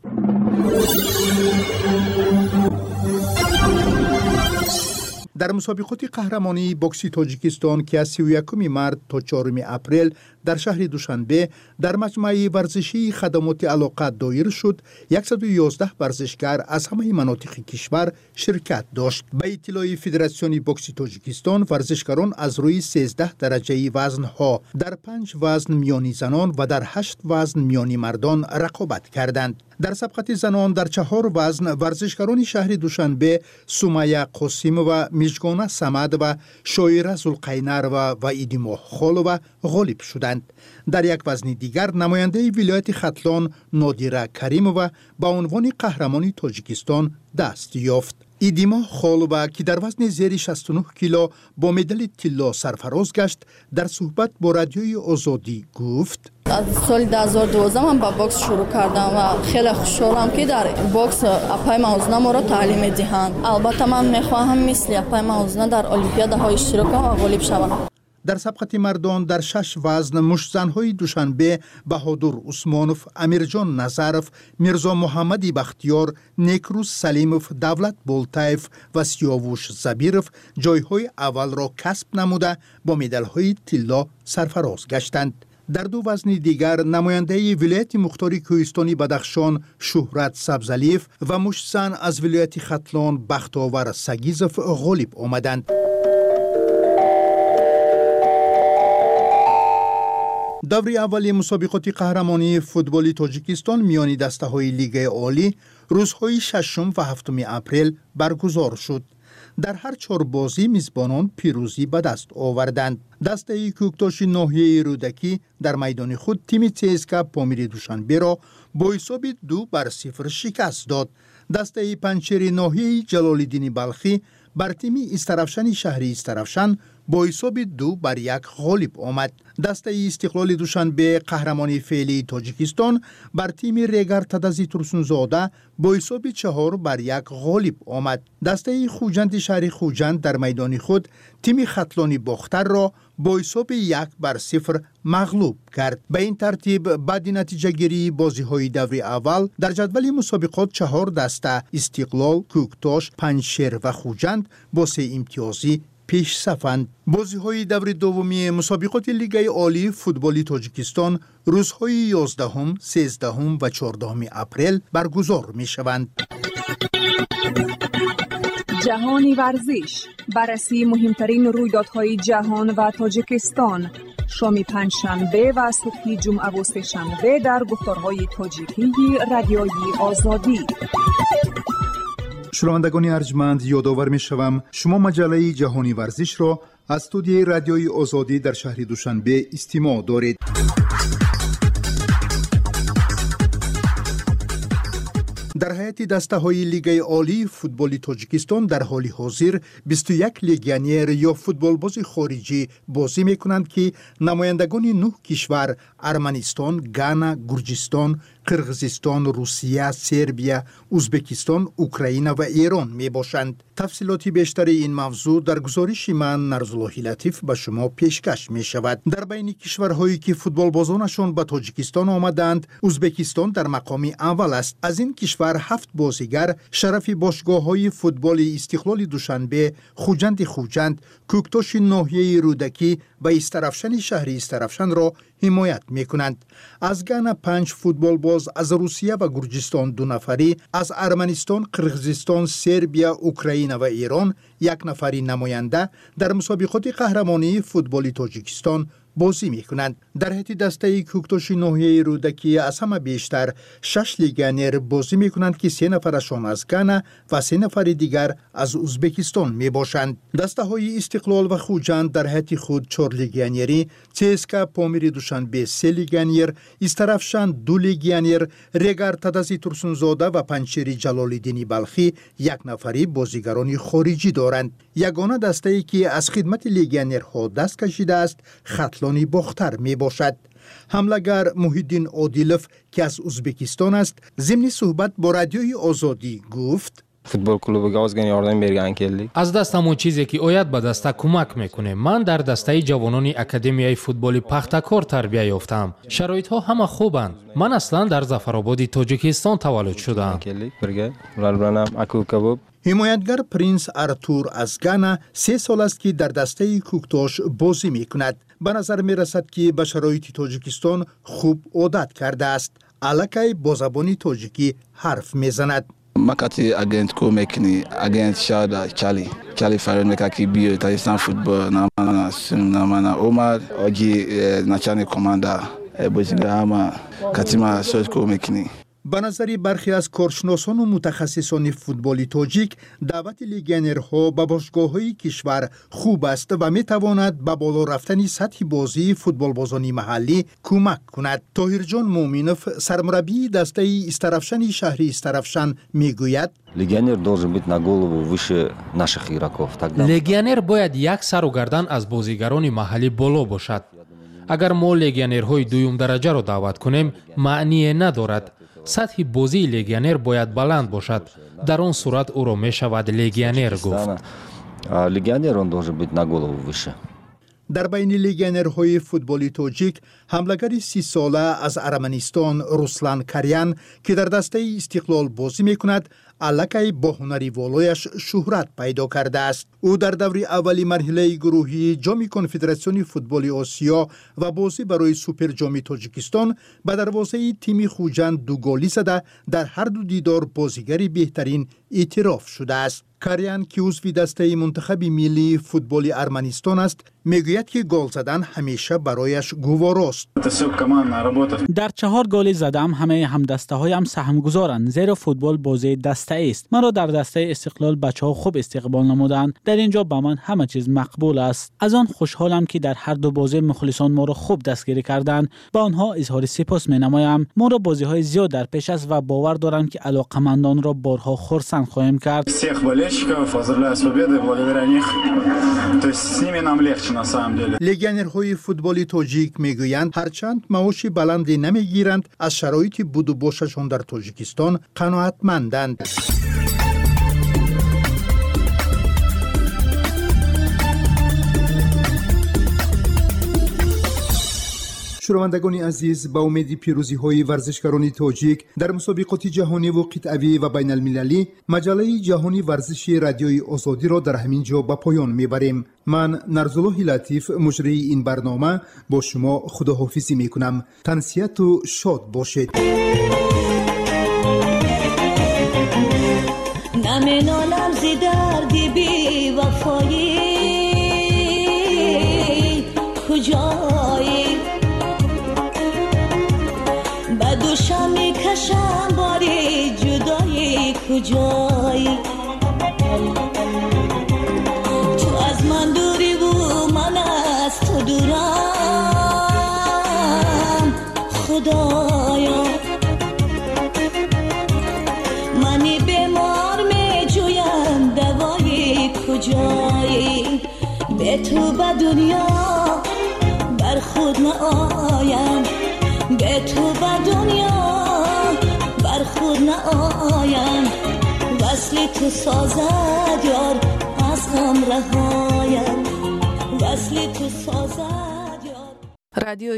در مسابقات قهرمانی بوکس تاجیکستان که از سی و یکم مارس تا چهارم اپریل در شهر دوشنبه در مجمع ورزشی خدمات علاقه دایر شد، صد و یازده ورزشکار از همه مناطق کشور شرکت داشت. به اطلاع فدراسیون بوکس تاجیکستان، ورزشکاران از روی سیزده درجه وزن ها در پنج وزن میانی زنان و در هشت وزن میانی مردان رقابت کردند. در سبقت زنان در چهار وزن ورزشکاران شهر دوشنبه سمیه قاسم و مژگانه صمد و شایره زلقینر و و ایدیما خالو غالب شدند. در یک وزن دیگر نماینده ولایت ختلان نادیره کریمова با عنوان قهرمان تاجیکستان دست یافت. ایدیما خالوبا که در وزن زیر شصت و نه کیلو با مدال طلا سرفراز گشت، در صحبت با رادیوی آزادی گفت: از سال دو هزار و دوازده من با بوکس شروع کردم و خیلی خوشحالم که در بوکس اپای موزنه ما را تعلیم دهند. البته من میخواهم مثل اپای موزنه در المپیادهای اشتراک کنم و غالب شوم. در سبقت مردان در شش وزن مشتزن‌های دوشنبه بهادر عثمانوف، امیرجان نظرف، میرزا محمدی بختیار، نیکروز سلیموف، دولت بولتایف و سیاووش زبیرف جایهای اول را کسب نموده با مدال‌های طلا سرفراز گشتند. در دو وزن دیگر نماینده ولایت مختار کوهستانی بدخشان شهرت سبزعلیف و مشتزن از ولایت ختلان بختاور سگیزف غالب آمدند. دوره اولی مسابقات قهرمانی فوتبال تاجیکستان میان دسته های لیگ عالی روزهای ششم و هفتم اپریل برگزار شد. در هر چهار بازی میزبانان پیروزی به دست آوردند. دسته کوکتاش ناحیه رودکی در میدان خود تیم چسکا پامیر دوشنبه را با حساب دو بر صفر شکست داد. دسته پنچیر ناحیه جلال‌الدین بلخی بر تیم استرافشن شهری استرافشن با حساب دو بر یک غالب آمد. دسته استقلال دوشنبه قهرمان فعلی تاجیکستان بر تیم ریگر تدزی ترسونزاده با حساب چهار بر یک غالب آمد. دسته خوجند شهر خوجند در میدان خود تیم خطلانی باختر را با حساب یک بر صفر مغلوب کرد. به این ترتیب بعد نتیجه گیری بازی های دور اول در جدول مسابقات چهار دسته استقلال، کوکتاش، پنجشیر و خوجند با سه امتیازی پیش صفند. بازی های دور دومی مسابقات لیگ عالی فوتبال تاجیکستان روزهای یازدهم، سیزدهم و چهاردهم اپریل برگزار می شوند. جهانی ورزش، بررسی مهمترین رویدادهای جهان و تاجیکستان، شام پنجشنبه و صبح جمعه و سه‌شنبه در گفتارهای تاجیکی رادیوی آزادی. شنوندگان ارجمند، یادآور می‌شوم شما مجله جهانی ورزش را از استودیوی رادیوی آزادی در شهر دوشنبه استماع دارید. در هیئت دسته های لیگ عالی فوتبال تاجیکستان در حال حاضر بیست و یک لیگیونر یا فوتبال باز خارجی بازی می کنند که نمایندگان نه کشور ارمنستان، گانا، گرجستان، قرغیزستان، روسیه، سربیا، ازبکستان، اوکراین و ایران می باشند. تفصیلات بیشتر این موضوع در گزارش من نرزالله لطیف به شما پیشکش می شود. در بین کشورهایی که فوتبال بازانشان به تاجیکستان آمدند، ازبکستان در مقام اول است. از این کشور هفت بازیگر شرف باشگاه‌های فوتبال استقلال دوشنبه، خوجند خوجند، کوکتاش ناحیه رودکی و استرافشن شهر استرافشن را حمایت می کنند. از گانا پنج فوتبال باز، از روسیه و گرجستان دو نفری، از ارمنستان، قرغیزستان، سربیا، اوکراین و ایران یک نفری نماینده در مسابقات قهرمانی فوتبال تاجیکستان بازی می کنند. در هیئت دسته کوکتاش ناحیه رودکی از همه بیشتر شش لیگیونر بازی می کنند که سه نفرشان از گانا و سه نفر دیگر از ازبکستان می باشند. دسته های استقلال و خوجند در هیئت خود چهار لیگیونری، چسکا پامیر دوشنبه سه لیگیونر، استرافشن دو لیگیونر، ریگر تدزی ترسونزاده و پنجشیر جلال‌الدین بلخی یک نفری بازیگران خارجی دارند. یگانه دسته ای که از خدمت لیگیونرها دست کشیده است خطلانی باختر می باشد. حمله‌گر محیدین عادیلوف که از ازبکستان است ضمن صحبت با رادیوی آزادی گفت: فوتبال клубига озгани ёрдам берgan келdik. аз дастамон чизе ки ояд ба даста кӯмак мекунем. Ман дар дастаи ҷавонони академияи футболи пахтакор тарбия ёфтаам. шароитҳо ҳама хубанд. Ман аслан дар Зафарободи Тоҷикистон таваллуд шудам. Birga ular akulka bo'lib حمایتگر پرینس ارتور از گانا سه سال است که در دسته کوکتاش بازی می کند. به نظر می رسد که به شرایط تاجیکستان خوب عادت کرده است. الکی با زبان تاجیکی حرف می زند. مکاتی اگنت کو میکنی اگنت شادا چالی چالی فرن مکاکی بیو تایستان فوتبال نامانا سن نامانا عمر آجی نچانی کماندا بازیگر اما کاتیما سوت کو میکنی. به نظر برخی از کارشناسان و متخصصان فوتبال تاجیک دعوت لیگیونرها به باشگاه‌های کشور خوب است و می‌تواند به بالا رفتن سطح بازی فوتبال بازانی محلی کمک کند. طاهر جان مومینوف سرمربی دسته استرافشن شهر استرافشن میگوید: Легионер должен быть на голову выше наших игроков. Тогда легионер бояд як сару гардан аз бозигарони маҳаллӣ боло бошад. агар мо легионерҳои дуюм дараҷаро даъват кунем маъние надорад. сатҳи бозии легионер бояд баланд бошад. дар он сурат ӯро мешавад легионер гуфт. легионер он должен быть на голову выше. در بین لیگیونرهای فوتبال تاجیک حمله‌گر سی ساله از ارمنستان روسلان کریان که در دسته استقلال بازی می‌کند الکی با هنری والایش شهرت پیدا کرده است. او در دور اولی مرحله گروهی جام کنفدراسیون فوتبال آسیا و بازی برای سوپر جام تاجیکستان به دروازه تیم خوجند دو گلی زده در هر دو دیدار بازیگری بهترین اعتراف شده است. کریان که عضو دسته منتخب ملی فوتبال ارمنستان است میگوید که گل زدن همیشه برایش گوارا است. در چهار گل زدم همه همدسته هایم سهم گذارند زیرا فوتبال بازی دسته است. مرا در دسته استقلال بچه ها خوب استقبال نمودند. در اینجا به من همه چیز مقبول است. از آن خوشحالم که در هر دو بازی مخلصان ما را خوب دستگیری کردند. با آنها اظهار سپاس می نمایم. ما را بازی های زیاد در پیش است و باور دارم که علاقمندان را بارها خرسند خواهیم کرد. болельщиков поздравляю с победой, благодаря них. То есть с ними нам легче на самом деле. легионерҳои футболи тоҷик мегӯянд ҳарчанд маоши баланде намегиранд, аз шароити буду бошашон дар тоҷикистон қаноатманданд. шунавандагони азиз, ба умеди пирӯзиҳои варзишгарони тоҷик дар мусобиқоти ҷаҳониву қитъавӣ ва байналмилалӣ, маҷаллаи ҷаҳони варзиши радиои озодиро дар ҳамин ҷо ба поён мебарем. ман нарзуллоҳи латиф, муҷрии ин барнома, бо шумо худоҳофизӣ мекунам. тансияту шод бошед. наменолам зи дарди бевафоӣ, куҷоӣ ба душам мекашам бори ҷудоӣ, куҷоӣ ту аз ман дуриву ман аз ту дурам, худоё мани бемор меҷӯям давои, куҷоӣ бе ту ба дунё бар худ наоям, به تو و دنیا بر خود نآیم، وصل تو سازد یار از غم رهایم، وصل تو سازد یار. رادیو